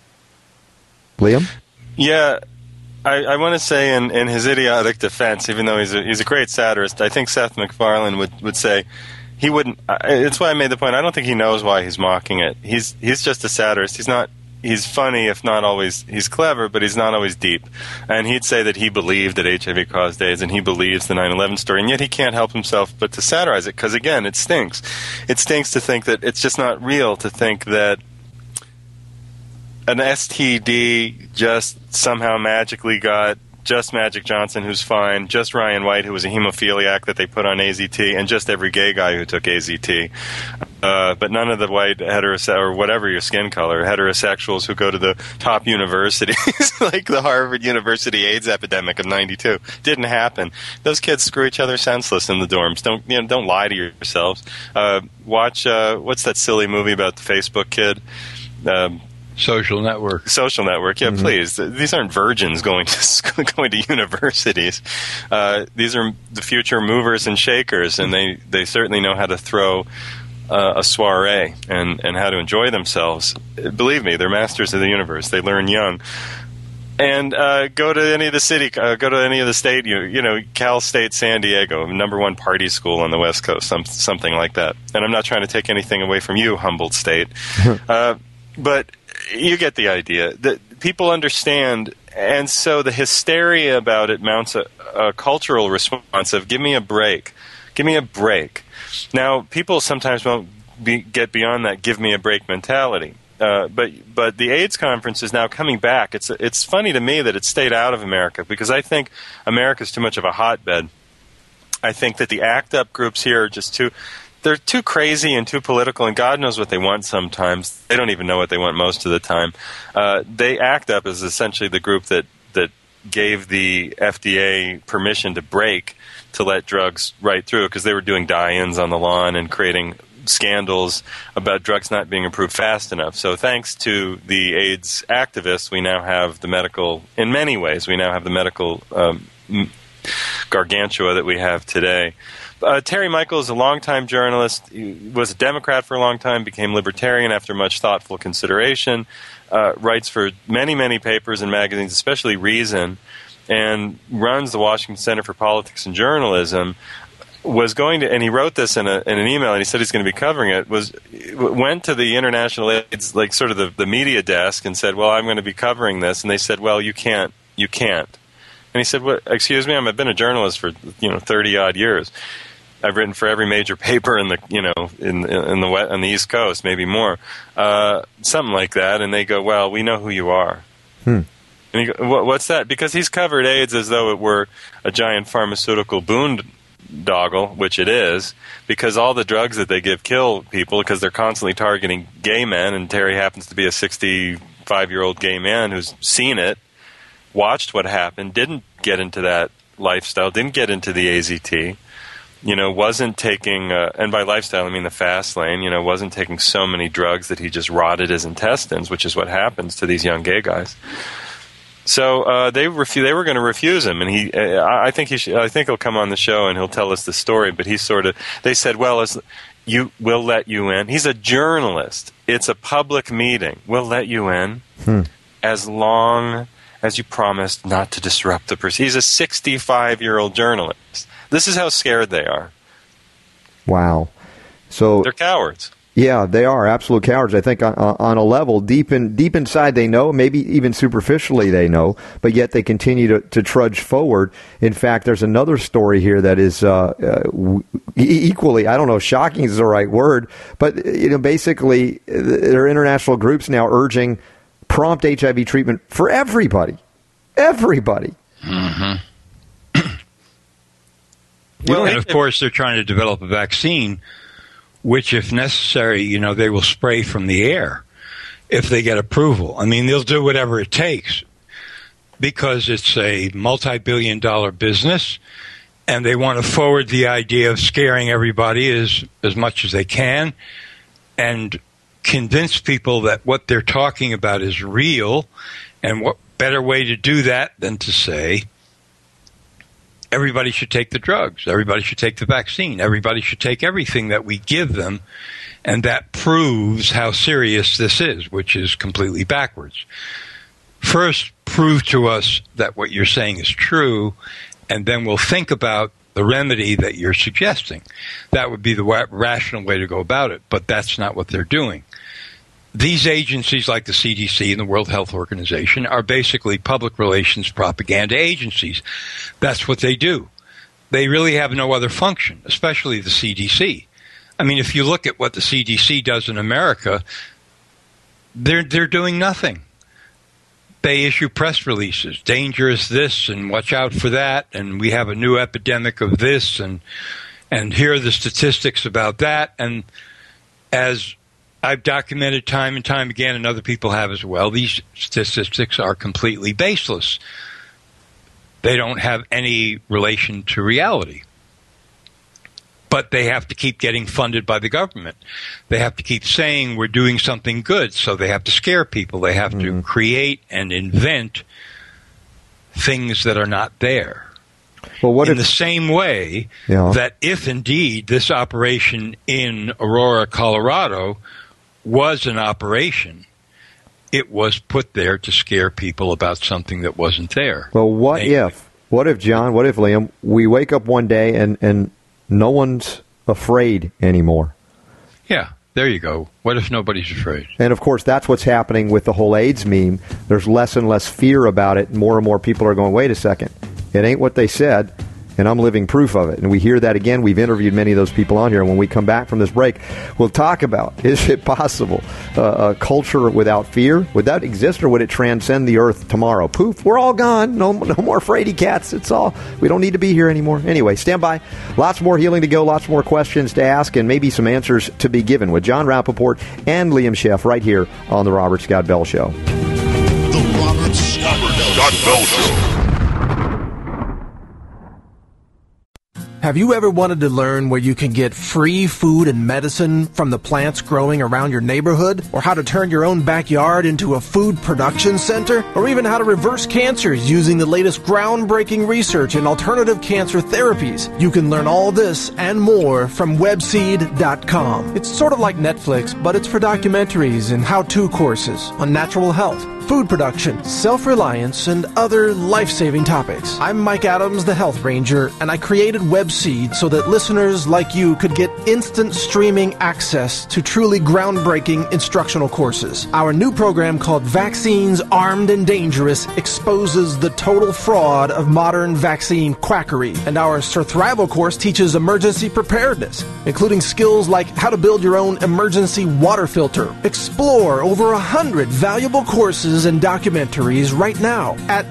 Liam? Yeah, I want to say in his idiotic defense, even though he's a great satirist, I think Seth MacFarlane would say he wouldn't. It's why I made the point. I don't think he knows why he's mocking it. He's just a satirist. He's funny, if not always. He's clever, but he's not always deep. And he'd say that he believed that HIV caused AIDS, and he believes the 9/11 story, and yet he can't help himself but to satirize it because, again, it stinks. It stinks to think that it's just not real. To think that an STD just somehow magically got just Magic Johnson, who's fine, just Ryan White, who was a hemophiliac that they put on AZT, and just every gay guy who took AZT. But none of the white or whatever your skin color, heterosexuals who go to the top universities, like the Harvard University AIDS epidemic of '92, didn't happen. Those kids screw each other senseless in the dorms. Don't lie to yourselves. Watch what's that silly movie about the Facebook kid? Social Network. Yeah, please. These aren't virgins going to universities. These are the future movers and shakers, and they certainly know how to throw a soiree and how to enjoy themselves. Believe me, they're masters of the universe. They learn young. And go to any of the state, Cal State San Diego, #1 party school on the West Coast, something like that. And I'm not trying to take anything away from you, Humboldt State, but you get the idea. That people understand, and so the hysteria about it mounts a cultural response of give me a break. Now, people sometimes won't get beyond that give me a break mentality. But the AIDS conference is now coming back. It's funny to me that it stayed out of America because I think America's too much of a hotbed. I think that the ACT UP groups here are just they're too crazy and too political, and God knows what they want sometimes. They don't even know what they want most of the time. ACT UP is essentially the group that gave the FDA permission to break to let drugs right through because they were doing die-ins on the lawn and creating scandals about drugs not being approved fast enough. So thanks to the AIDS activists, we now have the medical, in many ways, we now have the medical gargantua that we have today. Terry Michael is a longtime journalist. He was a Democrat for a long time, became libertarian after much thoughtful consideration, writes for many, many papers and magazines, especially Reason, and runs the Washington Center for Politics and Journalism. And he wrote this in an email, and he said he's going to be covering it, went to the International AIDS, like sort of the media desk, and said, well, I'm going to be covering this. And they said, well, you can't. And he said, "What? Excuse me, I've been a journalist for 30-odd years. I've written for every major paper on the East Coast, maybe more, something like that." And they go, "Well, we know who you are." And he go, "What's that?" Because he's covered AIDS as though it were a giant pharmaceutical boondoggle, which it is, because all the drugs that they give kill people because they're constantly targeting gay men. And Terry happens to be a 65-year-old gay man who's seen it, watched what happened, didn't get into that lifestyle, didn't get into the AZT. Wasn't taking, and by lifestyle I mean the fast lane, wasn't taking so many drugs that he just rotted his intestines, which is what happens to these young gay guys. So they were going to refuse him, and I think he'll come on the show and he'll tell us the story. But they said, well, we'll let you in. He's a journalist. It's a public meeting. We'll let you in as long as you promised not to disrupt the proceedings. He's a 65-year-old journalist. This is how scared they are. Wow. So they're cowards. Yeah, they are absolute cowards. I think on a level, deep inside they know, maybe even superficially they know, but yet they continue to trudge forward. In fact, there's another story here that is equally, I don't know, shocking is the right word, but basically there are international groups now urging prompt HIV treatment for everybody. Everybody. Mm-hmm. Well, and of course, they're trying to develop a vaccine, which, if necessary, they will spray from the air if they get approval. I mean, they'll do whatever it takes because it's a multi-billion-dollar business, and they want to forward the idea of scaring everybody as much as they can and convince people that what they're talking about is real. And what better way to do that than to say, everybody should take the drugs. Everybody should take the vaccine. Everybody should take everything that we give them. And that proves how serious this is, which is completely backwards. First, prove to us that what you're saying is true, and then we'll think about the remedy that you're suggesting. That would be the rational way to go about it, but that's not what they're doing. These agencies like the CDC and the World Health Organization are basically public relations propaganda agencies. That's what they do. They really have no other function, especially the CDC. I mean, if you look at what the CDC does in America, they're doing nothing. They issue press releases, dangerous this and watch out for that, and we have a new epidemic of this, and here are the statistics about that. And as I've documented time and time again, and other people have as well, these statistics are completely baseless. They don't have any relation to reality. But they have to keep getting funded by the government. They have to keep saying we're doing something good, so they have to scare people. They have to create and invent things that are not there. Well, in the same way that if indeed this operation in Aurora, Colorado was an operation, it was put there to scare people about something that wasn't there. Well, what if, John, what if, Liam, we wake up one day and no one's afraid anymore? Yeah, there you go. What if nobody's afraid? And, of course, that's what's happening with the whole AIDS meme. There's less and less fear about it, and more people are going, wait a second, it ain't what they said, and I'm living proof of it. And we hear that again. We've interviewed many of those people on here. And when we come back from this break, we'll talk about, is it possible a culture without fear? Would that exist, or would it transcend the earth tomorrow? Poof, we're all gone. No more fraidy cats. It's all. We don't need to be here anymore. Anyway, stand by. Lots more healing to go, lots more questions to ask, and maybe some answers to be given with John Rappaport and Liam Sheff right here on The Robert Scott Bell Show. The Robert Scott Bell Show. Have you ever wanted to learn where you can get free food and medicine from the plants growing around your neighborhood? Or how to turn your own backyard into a food production center? Or even how to reverse cancers using the latest groundbreaking research in alternative cancer therapies? You can learn all this and more from webseed.com. It's sort of like Netflix, but it's for documentaries and how-to courses on natural health, food production, self-reliance, and other life-saving topics. I'm Mike Adams, the Health Ranger, and I created Webseed so that listeners like you could get instant streaming access to truly groundbreaking instructional courses. Our new program called Vaccines Armed and Dangerous exposes the total fraud of modern vaccine quackery. And our Surthrival course teaches emergency preparedness, including skills like how to build your own emergency water filter. Explore over 100 valuable courses and documentaries right now at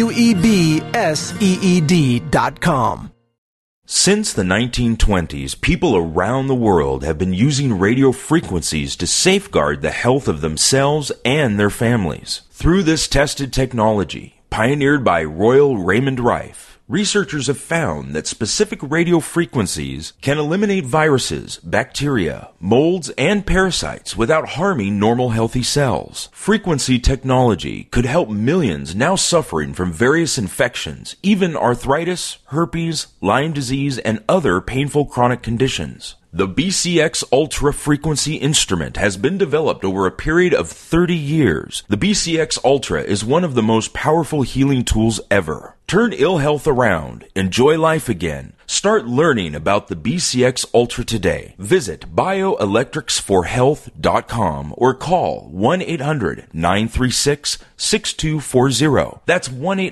webseed.com. Since the 1920s, people around the world have been using radio frequencies to safeguard the health of themselves and their families. Through this tested technology, pioneered by Royal Raymond Rife, researchers have found that specific radio frequencies can eliminate viruses, bacteria, molds, and parasites without harming normal healthy cells. Frequency technology could help millions now suffering from various infections, even arthritis, herpes, Lyme disease, and other painful chronic conditions. The BCX Ultra frequency instrument has been developed over a period of 30 years. The BCX Ultra is one of the most powerful healing tools ever. Turn ill health around. Enjoy life again. Start learning about the BCX Ultra today. Visit bioelectricsforhealth.com or call 1-800-936-6240. That's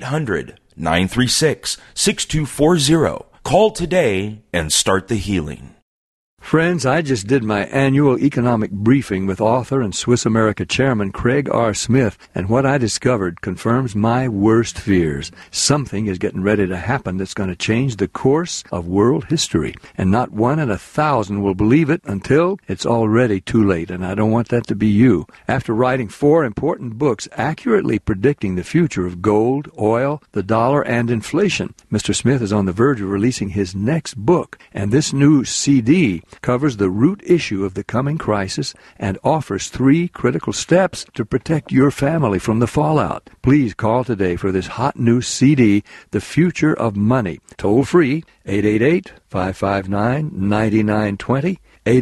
1-800-936-6240. Call today and start the healing. Friends, I just did my annual economic briefing with author and Swiss America chairman Craig R. Smith, and what I discovered confirms my worst fears. Something is getting ready to happen that's going to change the course of world history, and not 1 in 1,000 will believe it until it's already too late, and I don't want that to be you. After writing 4 important books accurately predicting the future of gold, oil, the dollar, and inflation, Mr. Smith is on the verge of releasing his next book, and this new CD covers the root issue of the coming crisis and offers 3 critical steps to protect your family from the fallout. Please call today for this hot new CD, The Future of Money. Toll free, 888-559-9920,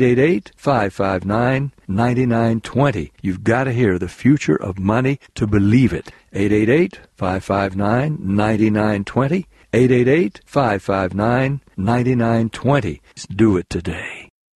888-559-9920. You've got to hear The Future of Money to believe it. 888-559-9920, 888-559-9920. Do it today.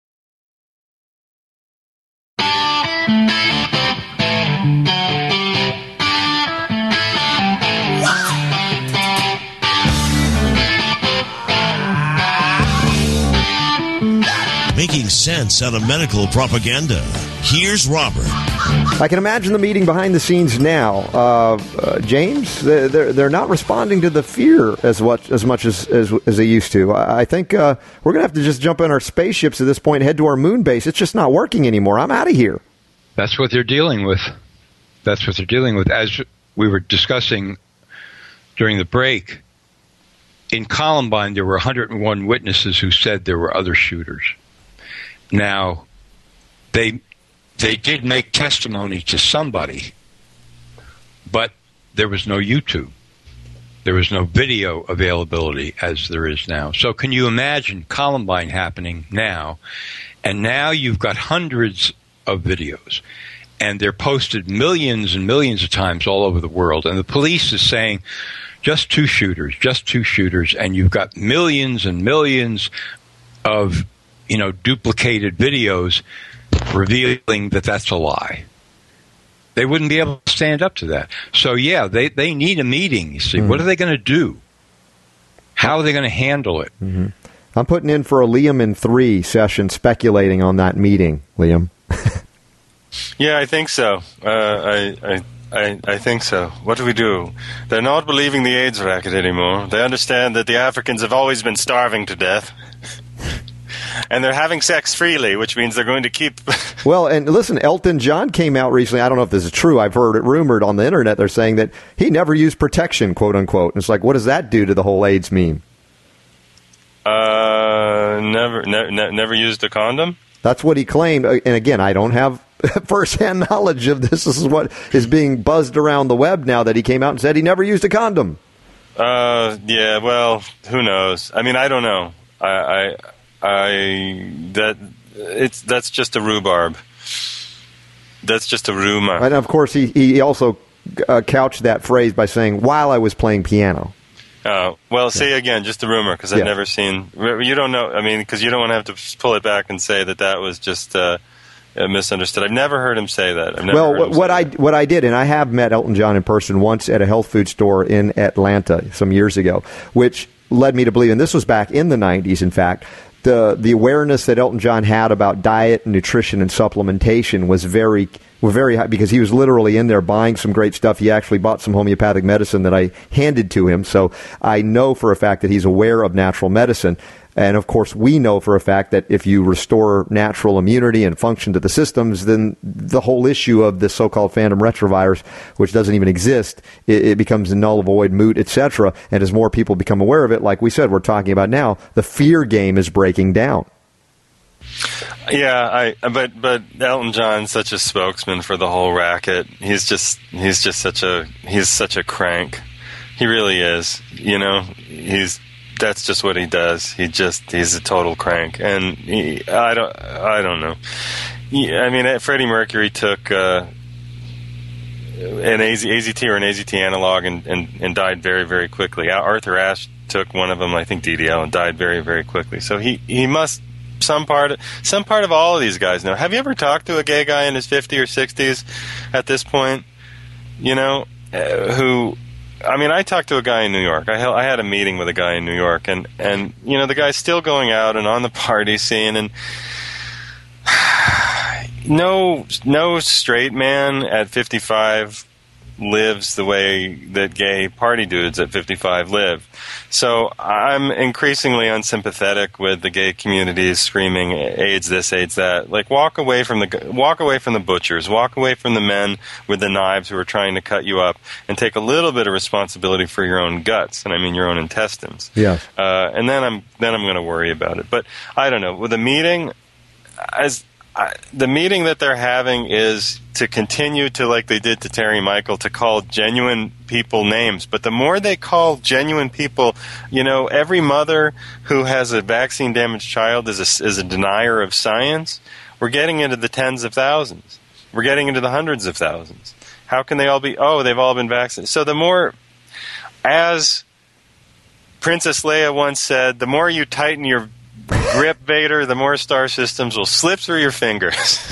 Making sense out of medical propaganda. Here's Robert. I can imagine the meeting behind the scenes now. James, they're not responding to the fear as much as they used to. I think we're going to have to just jump in our spaceships at this point and head to our moon base. It's just not working anymore. I'm out of here. That's what they're dealing with. That's what they're dealing with. As we were discussing during the break, in Columbine, there were 101 witnesses who said there were other shooters. Now, they did make testimony to somebody, but there was no YouTube. There was no video availability as there is now. So can you imagine Columbine happening now? And now you've got hundreds of videos, and they're posted millions and millions of times all over the world. And the police is saying, just 2 shooters, and you've got millions and millions of duplicated videos revealing that that's a lie. They wouldn't be able to stand up to that. So, yeah, they need a meeting, you see. What are they going to do? How are they going to handle it? Mm-hmm. I'm putting in for a Liam in 3 session speculating on that meeting, Liam. Yeah, I think so. I think so. What do we do? They're not believing the AIDS racket anymore. They understand that the Africans have always been starving to death. And they're having sex freely, which means they're going to keep... Well, and listen, Elton John came out recently. I don't know if this is true. I've heard it rumored on the internet. They're saying that he never used protection, quote unquote. And it's like, what does that do to the whole AIDS meme? Never used a condom? That's what he claimed. And again, I don't have firsthand knowledge of this. This is what is being buzzed around the web now, that he came out and said he never used a condom. Yeah, well, who knows? I mean, I don't know. That's just a rhubarb. That's just a rumor. And of course, he also couched that phrase by saying, while I was playing piano. Oh, well, see, again, just a rumor, because I've never seen... You don't know, I mean, because you don't want to have to pull it back and say that was just misunderstood. I've never heard him say that. What I did, and I have met Elton John in person once at a health food store in Atlanta some years ago, which led me to believe, and this was back in the 90s, in fact, the awareness that Elton John had about diet, nutrition, and supplementation was very high, because he was literally in there buying some great stuff. He actually bought some homeopathic medicine that I handed to him, so I know for a fact that he's aware of natural medicine. And, of course, we know for a fact that if you restore natural immunity and function to the systems, then the whole issue of the so-called phantom retrovirus, which doesn't even exist, it becomes null, void, moot, etc. And as more people become aware of it, like we said, we're talking about now, the fear game is breaking down. Yeah, but Elton John's such a spokesman for the whole racket. He's such a crank. He really is. That's just what he does. He's a total crank, and I don't know. I mean, Freddie Mercury took an AZT or an AZT analog and died very, very quickly. Arthur Ashe took one of them, I think DDL, and died very, very quickly. So he must some part of all of these guys know. Have you ever talked to a gay guy in his 50s or 60s at this point? You know, who. I mean, I talked to a guy in New York. I had a meeting with a guy in New York, and you know, the guy's still going out and on the party scene, and no straight man at 55 lives the way that gay party dudes at 55 live. So I'm increasingly unsympathetic with the gay communities screaming AIDS this, AIDS that. Like, walk away from the butchers, walk away from the men with the knives who are trying to cut you up, and take a little bit of responsibility for your own guts, and I mean your own intestines. Yeah. And then I'm going to worry about it. But I don't know. With the meeting, the meeting that they're having is to continue to, like they did to Terry Michael, to call genuine people names. But the more they call genuine people, you know, every mother who has a vaccine-damaged child is a denier of science. We're getting into the tens of thousands. We're getting into the hundreds of thousands. How can they all be, they've all been vaccinated? So the more, as Princess Leia once said, the more you tighten your grip, Vader, the more star systems will slip through your fingers.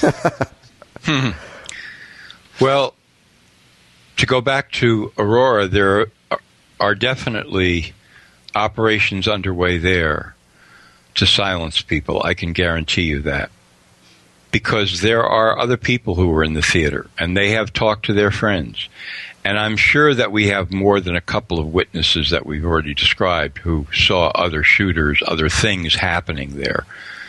Well, to go back to Aurora, there are definitely operations underway there to silence people. I can guarantee you that. Because there are other people who are in the theater, and they have talked to their friends. And I'm sure that we have more than a couple of witnesses that we've already described who saw other shooters, other things happening there.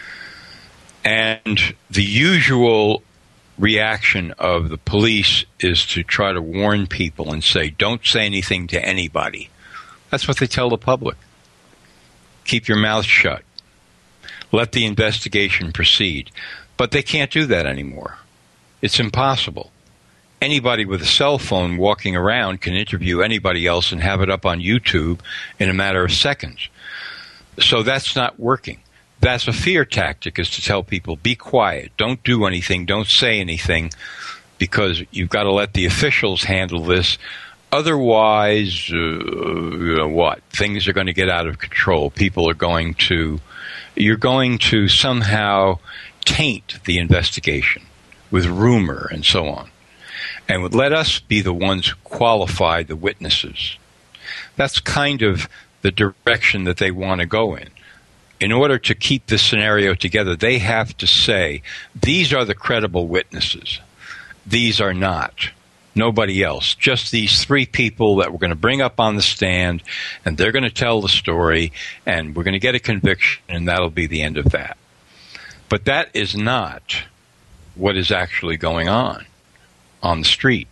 And the usual reaction of the police is to try to warn people and say, don't say anything to anybody. That's what they tell the public. Keep your mouth shut. Let the investigation proceed. But they can't do that anymore. It's impossible. Anybody with a cell phone walking around can interview anybody else and have it up on YouTube in a matter of seconds. So that's not working. That's a fear tactic, is to tell people, be quiet, don't do anything, don't say anything, because you've got to let the officials handle this. Otherwise, things are going to get out of control. You're going to somehow taint the investigation with rumor and so on. And would let us be the ones who qualify the witnesses. That's kind of the direction that they want to go in. In order to keep this scenario together, they have to say, these are the credible witnesses. These are not. Nobody else. Just these three people that we're going to bring up on the stand, and they're going to tell the story, and we're going to get a conviction, and that'll be the end of that. But that is not what is actually going on the street.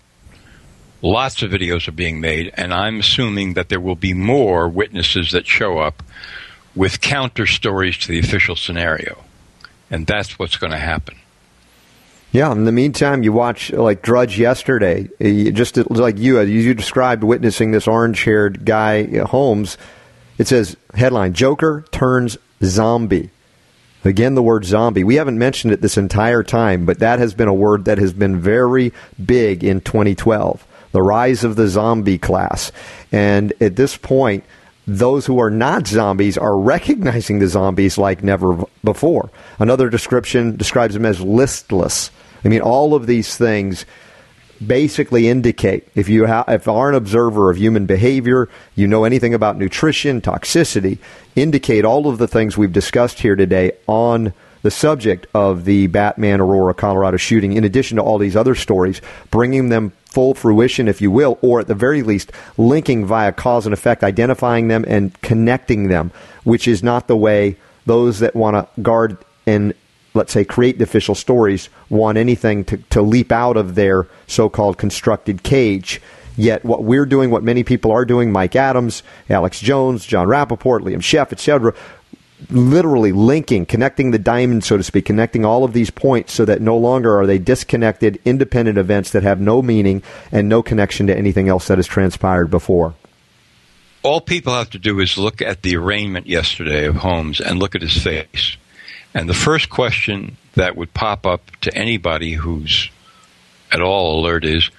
Lots of videos are being made, and I'm assuming that there will be more witnesses that show up with counter stories to the official scenario. And that's what's going to happen. Yeah, in the meantime, you watch, like Drudge yesterday, just like you described witnessing this orange-haired guy, Holmes. It says, headline, Joker turns zombie. Again, the word zombie. We haven't mentioned it this entire time, but that has been a word that has been very big in 2012. The rise of the zombie class. And at this point, those who are not zombies are recognizing the zombies like never before. Another description describes them as listless. I mean, all of these things basically indicate, if you are an observer of human behavior, you know anything about nutrition, toxicity, indicate all of the things we've discussed here today on the subject of the Batman Aurora, Colorado shooting, in addition to all these other stories, bringing them full fruition, if you will, or at the very least, linking via cause and effect, identifying them and connecting them, which is not the way those that want to guard and, let's say, create the official stories want anything to leap out of their so-called constructed cage. Yet what we're doing, what many people are doing, Mike Adams, Alex Jones, John Rappaport, Liam Sheff, etc., literally linking, connecting the diamond, so to speak, connecting all of these points so that no longer are they disconnected, independent events that have no meaning and no connection to anything else that has transpired before. All people have to do is look at the arraignment yesterday of Holmes and look at his face. And the first question that would pop up to anybody who's at all alert is,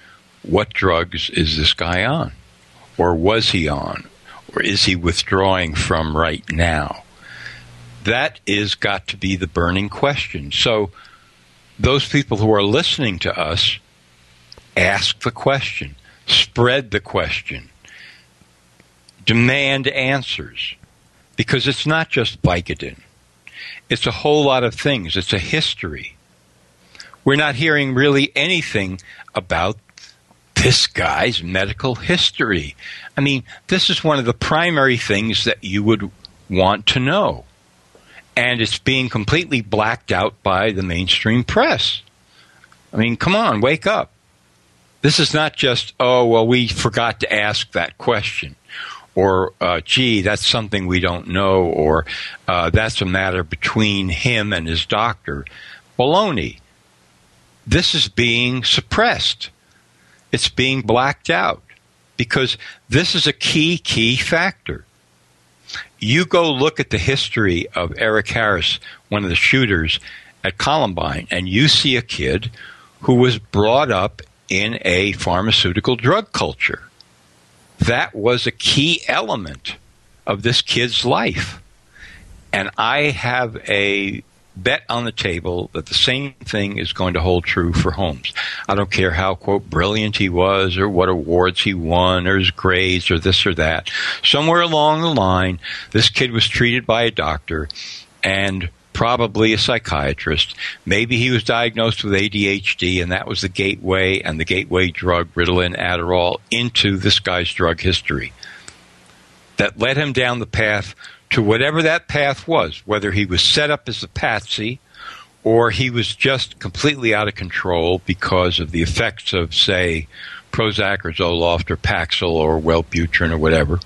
what drugs is this guy on? Or was he on? Or is he withdrawing from right now? That is got to be the burning question. So those people who are listening to us, ask the question, spread the question, demand answers, because it's not just Vicodin. It's a whole lot of things. It's a history. We're not hearing really anything about this guy's medical history. I mean, this is one of the primary things that you would want to know. And it's being completely blacked out by the mainstream press. I mean, come on, wake up. This is not just, oh, well, we forgot to ask that question. Or, gee, that's something we don't know. Or that's a matter between him and his doctor. Baloney. This is being suppressed. It's being blacked out. Because this is a key factor. You go look at the history of Eric Harris, one of the shooters at Columbine, and you see a kid who was brought up in a pharmaceutical drug culture. That was a key element of this kid's life. And I have a bet on the table that the same thing is going to hold true for Holmes. I don't care how, quote, brilliant he was or what awards he won or his grades or this or that. Somewhere along the line, this kid was treated by a doctor and probably a psychiatrist. Maybe he was diagnosed with ADHD, and that was the gateway, and the gateway drug, Ritalin, Adderall, into this guy's drug history. That led him down the path to whatever that path was, whether he was set up as a patsy or he was just completely out of control because of the effects of, say, Prozac or Zoloft or Paxil or Wellbutrin or whatever.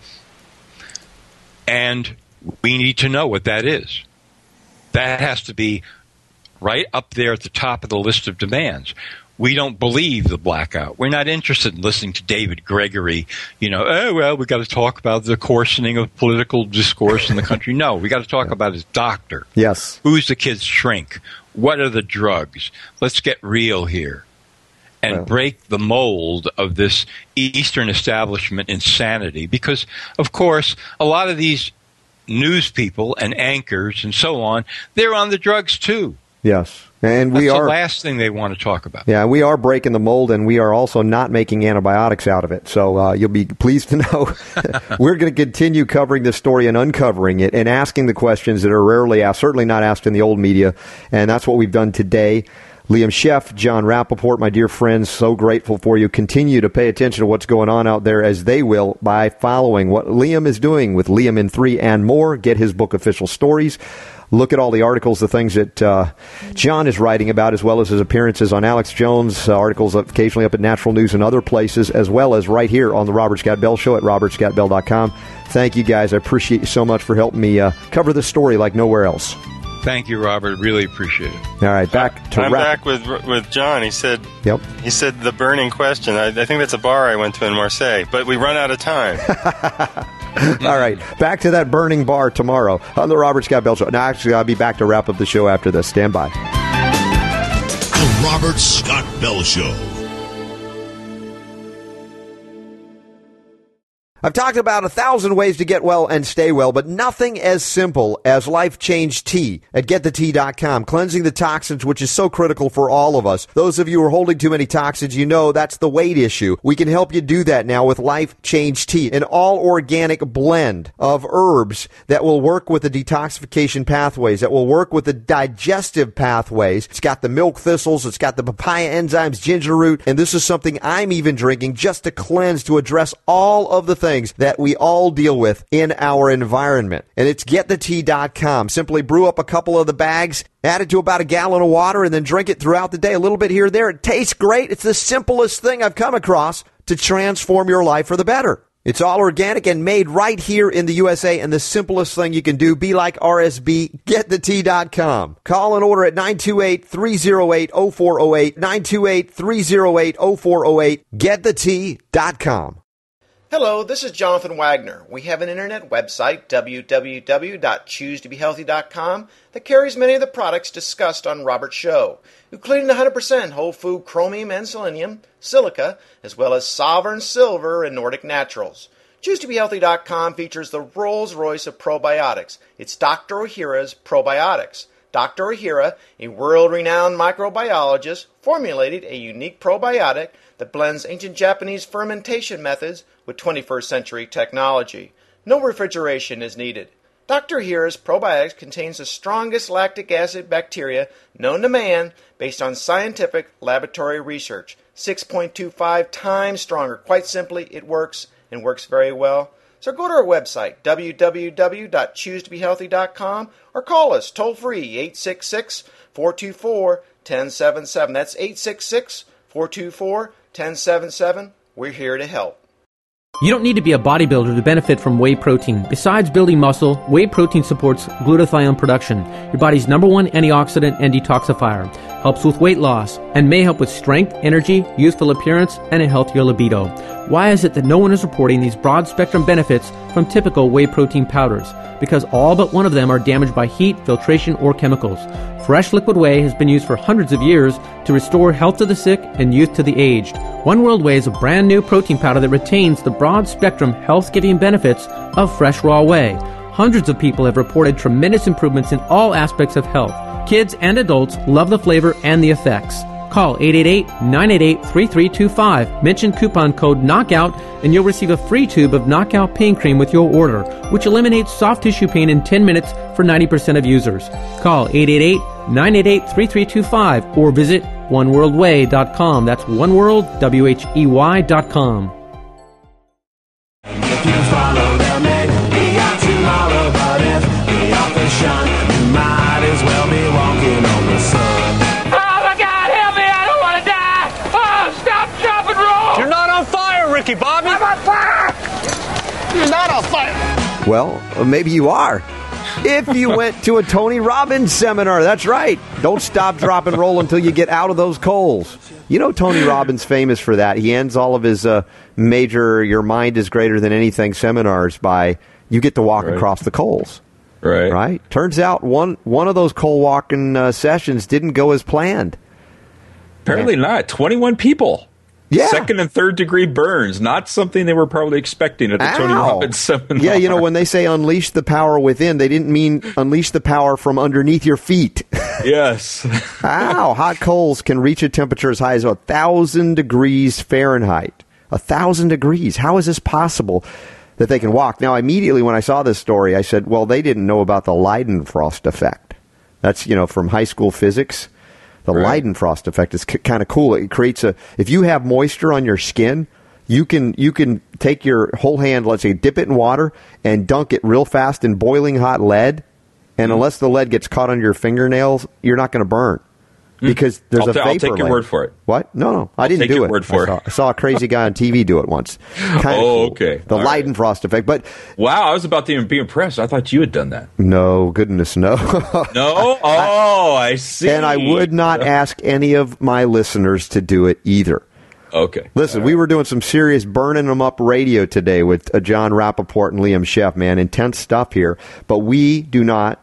And we need to know what that is. That has to be right up there at the top of the list of demands. We don't believe the blackout. We're not interested in listening to David Gregory, we got to talk about the coarsening of political discourse in the country. No, we got to talk about his doctor. Yes. Who's the kid's shrink? What are the drugs? Let's get real here and break the mold of this Eastern establishment insanity. Because, of course, a lot of these news people and anchors and so on, they're on the drugs too. Yes. And that's the last thing they want to talk about. Yeah, we are breaking the mold, and we are also not making antibiotics out of it. So you'll be pleased to know we're going to continue covering this story and uncovering it and asking the questions that are rarely asked, certainly not asked in the old media. And that's what we've done today. Liam Sheff, John Rappaport, my dear friends, so grateful for you. Continue to pay attention to what's going on out there, as they will, by following what Liam is doing with Liam in 3 and more. Get his book, Official Stories. Look at all the articles, the things that John is writing about, as well as his appearances on Alex Jones, articles occasionally up at Natural News and other places, as well as right here on the Robert Scott Bell Show at robertscottbell.com. Thank you, guys. I appreciate you so much for helping me cover this story like nowhere else. Thank you, Robert. Really appreciate it. All right, back to I'm back with John. He said, "Yep." He said the burning question. I think that's a bar I went to in Marseille, but we run out of time. All right, back to that burning bar tomorrow on the Robert Scott Bell Show. Now, actually, I'll be back to wrap up the show after this. Stand by. The Robert Scott Bell Show. I've talked about 1,000 ways to get well and stay well, but nothing as simple as Life Change Tea at GetTheTea.com. Cleansing the toxins, which is so critical for all of us. Those of you who are holding too many toxins, you know that's the weight issue. We can help you do that now with Life Change Tea, an all-organic blend of herbs that will work with the detoxification pathways, that will work with the digestive pathways. It's got the milk thistles, it's got the papaya enzymes, ginger root, and this is something I'm even drinking just to cleanse, to address all of the things that we all deal with in our environment. And it's GetTheTea.com. Simply brew up a couple of the bags, add it to about a gallon of water, and then drink it throughout the day. A little bit here or there. It tastes great. It's the simplest thing I've come across to transform your life for the better. It's all organic and made right here in the USA, and the simplest thing you can do, be like RSB, GetTheTea.com. Call and order at 928-308-0408, 928-308-0408, GetTheTea.com. Hello, this is Jonathan Wagner. We have an internet website, www.choosetobehealthy.com, that carries many of the products discussed on Robert's show, including the 100% whole food chromium and selenium, silica, as well as Sovereign Silver and Nordic Naturals. ChooseToBeHealthy.com features the Rolls-Royce of probiotics. It's Dr. Ohhira's Probiotics. Dr. Ohhira, a world-renowned microbiologist, formulated a unique probiotic that blends ancient Japanese fermentation methods with 21st century technology. No refrigeration is needed. Dr. Ohhira's probiotics contains the strongest lactic acid bacteria known to man based on scientific laboratory research. 6.25 times stronger. Quite simply, it works and works very well. So go to our website, www.choosetobehealthy.com, or call us toll-free, 866-424-1077. That's 866-424-1077. We're here to help. You don't need to be a bodybuilder to benefit from whey protein. Besides building muscle, whey protein supports glutathione production, your body's #1 antioxidant and detoxifier, helps with weight loss, and may help with strength, energy, youthful appearance, and a healthier libido. Why is it that no one is reporting these broad-spectrum benefits from typical whey protein powders? Because all but one of them are damaged by heat, filtration, or chemicals. Fresh liquid whey has been used for hundreds of years to restore health to the sick and youth to the aged. One World Whey is a brand new protein powder that retains the broad-spectrum health-giving benefits of fresh raw whey. Hundreds of people have reported tremendous improvements in all aspects of health. Kids and adults love the flavor and the effects. Call 888-988-3325. Mention coupon code KNOCKOUT and you'll receive a free tube of Knockout Pain Cream with your order, which eliminates soft tissue pain in 10 minutes for 90% of users. Call 888-988-3325 or visit oneworldwhey.com. That's oneworldwhey.com. If you follow them, maybe out tomorrow, but if the author's shun, you might as well be walking on the sun. Oh my God, help me, I don't want to die! Oh, stop, drop, and roll! You're not on fire, Ricky Bobby! I'm on fire! You're not on fire! Well, maybe you are. If you went to a Tony Robbins seminar, that's right. Don't stop, drop, and roll until you get out of those coals. You know Tony Robbins famous for that. He ends all of his major "Your Mind is Greater Than Anything" seminars by you get to walk across the coals. Right. Turns out one of those coal walking sessions didn't go as planned. Apparently not. 21 people. Yeah. Second and third degree burns. Not something they were probably expecting at the Tony Robbins seminar. Yeah, you know, when they say unleash the power within, they didn't mean unleash the power from underneath your feet. Yes. Ow. Hot coals can reach a temperature as high as 1,000 degrees Fahrenheit. 1,000 degrees. How is this possible that they can walk? Now, immediately when I saw this story, I said, well, they didn't know about the Leidenfrost effect. That's, from high school physics. The Leidenfrost effect is kind of cool. It creates if you have moisture on your skin, you can take your whole hand, let's say, dip it in water and dunk it real fast in boiling hot lead. And unless the lead gets caught on your fingernails, you're not going to burn because there's a vapor. I'll take your layer. word for it. What? No, I didn't do it. Word for I saw a crazy guy on TV do it once. Cool. Okay. The Leidenfrost effect, but wow, I was about to even be impressed. I thought you had done that. No, goodness, no. No? Oh, I see. And I would not ask any of my listeners to do it either. Okay. Listen, we were doing some serious burning them up radio today with John Rappaport and Liam Sheff, man. Intense stuff here. But we do not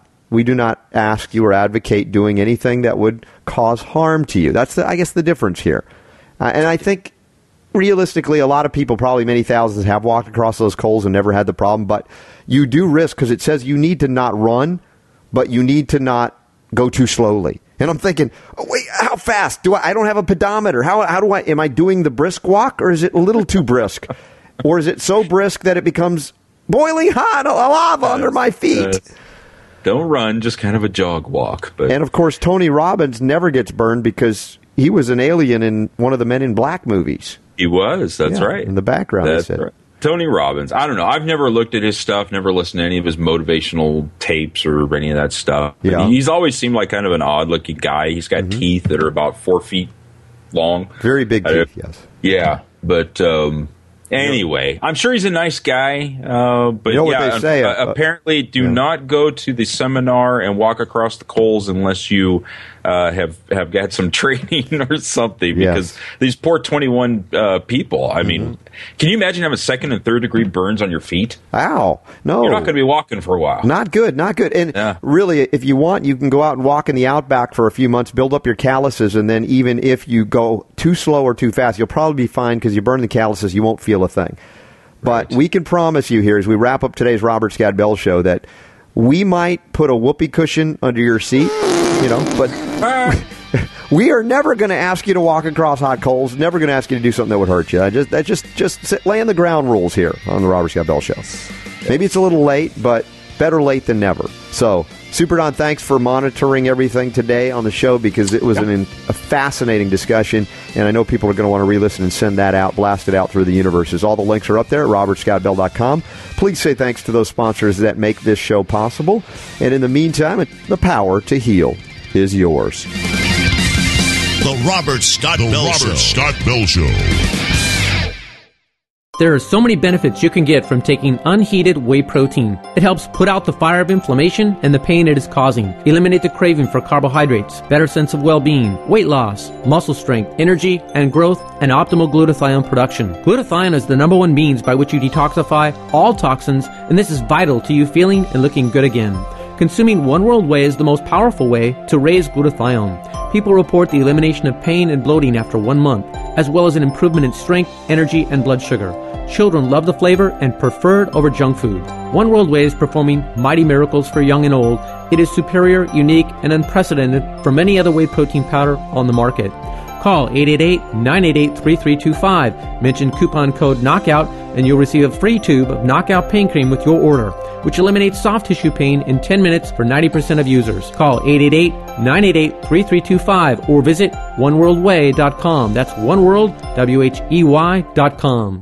ask you or advocate doing anything that would cause harm to you. That's, I guess, the difference here. And I think, realistically, a lot of people, probably many thousands, have walked across those coals and never had the problem. But you do risk, because it says you need to not run, but you need to not go too slowly. And I'm thinking, oh, wait, how fast? I don't have a pedometer. How do am I doing the brisk walk, or is it a little too brisk? Or is it so brisk that it becomes boiling hot lava under my feet? Don't run, just kind of a jog walk. But. And, of course, Tony Robbins never gets burned because he was an alien in one of the Men in Black movies. He was, that's right. In the background, that's right. Tony Robbins. I don't know. I've never looked at his stuff, never listened to any of his motivational tapes or any of that stuff. Yeah. He's always seemed like kind of an odd-looking guy. He's got teeth that are about 4 feet long. Very big teeth, yes. Yeah, but... Anyway, I'm sure he's a nice guy, but you know what they say, apparently do not go to the seminar and walk across the coals unless you have had some training or something, because these poor 21 people. I mean, can you imagine having second and third degree burns on your feet? Ow! No, you're not going to be walking for a while. Not good. And really, if you want, you can go out and walk in the outback for a few months, build up your calluses, and then even if you go too slow or too fast, you'll probably be fine because you burn the calluses. You won't feel a thing. But we can promise you here, as we wrap up today's Robert Scott Bell Show, that we might put a whoopee cushion under your seat, but we are never going to ask you to walk across hot coals, never going to ask you to do something that would hurt you. Just laying the ground rules here on the Robert Scott Bell Show. Maybe it's a little late, but better late than never. So, Super Don, thanks for monitoring everything today on the show, because it was a fascinating discussion, and I know people are going to want to re-listen and send that out, blast it out through the universes. All the links are up there at robertscottbell.com. Please say thanks to those sponsors that make this show possible. And in the meantime, the power to heal is yours. The Robert Scott Bell Show. There are so many benefits you can get from taking unheated whey protein. It helps put out the fire of inflammation and the pain it is causing, eliminate the craving for carbohydrates, better sense of well-being, weight loss, muscle strength, energy and growth, and optimal glutathione production. Glutathione is the number one means by which you detoxify all toxins, and this is vital to you feeling and looking good again. Consuming One World Whey is the most powerful way to raise glutathione. People report the elimination of pain and bloating after 1 month, as well as an improvement in strength, energy, and blood sugar. Children love the flavor and prefer it over junk food. One World Whey is performing mighty miracles for young and old. It is superior, unique, and unprecedented from any other whey protein powder on the market. Call 888-988-3325. Mention coupon code KNOCKOUT and you'll receive a free tube of Knockout Pain Cream with your order, which eliminates soft tissue pain in 10 minutes for 90% of users. Call 888-988-3325 or visit oneworldwhey.com. That's oneworld, WHEY.com.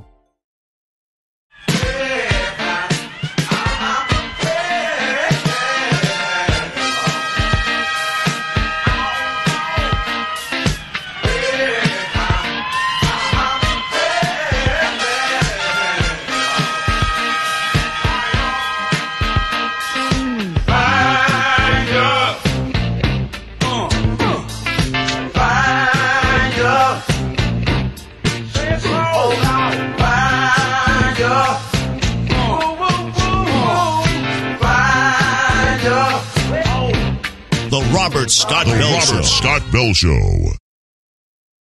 The Robert Scott Bell Show.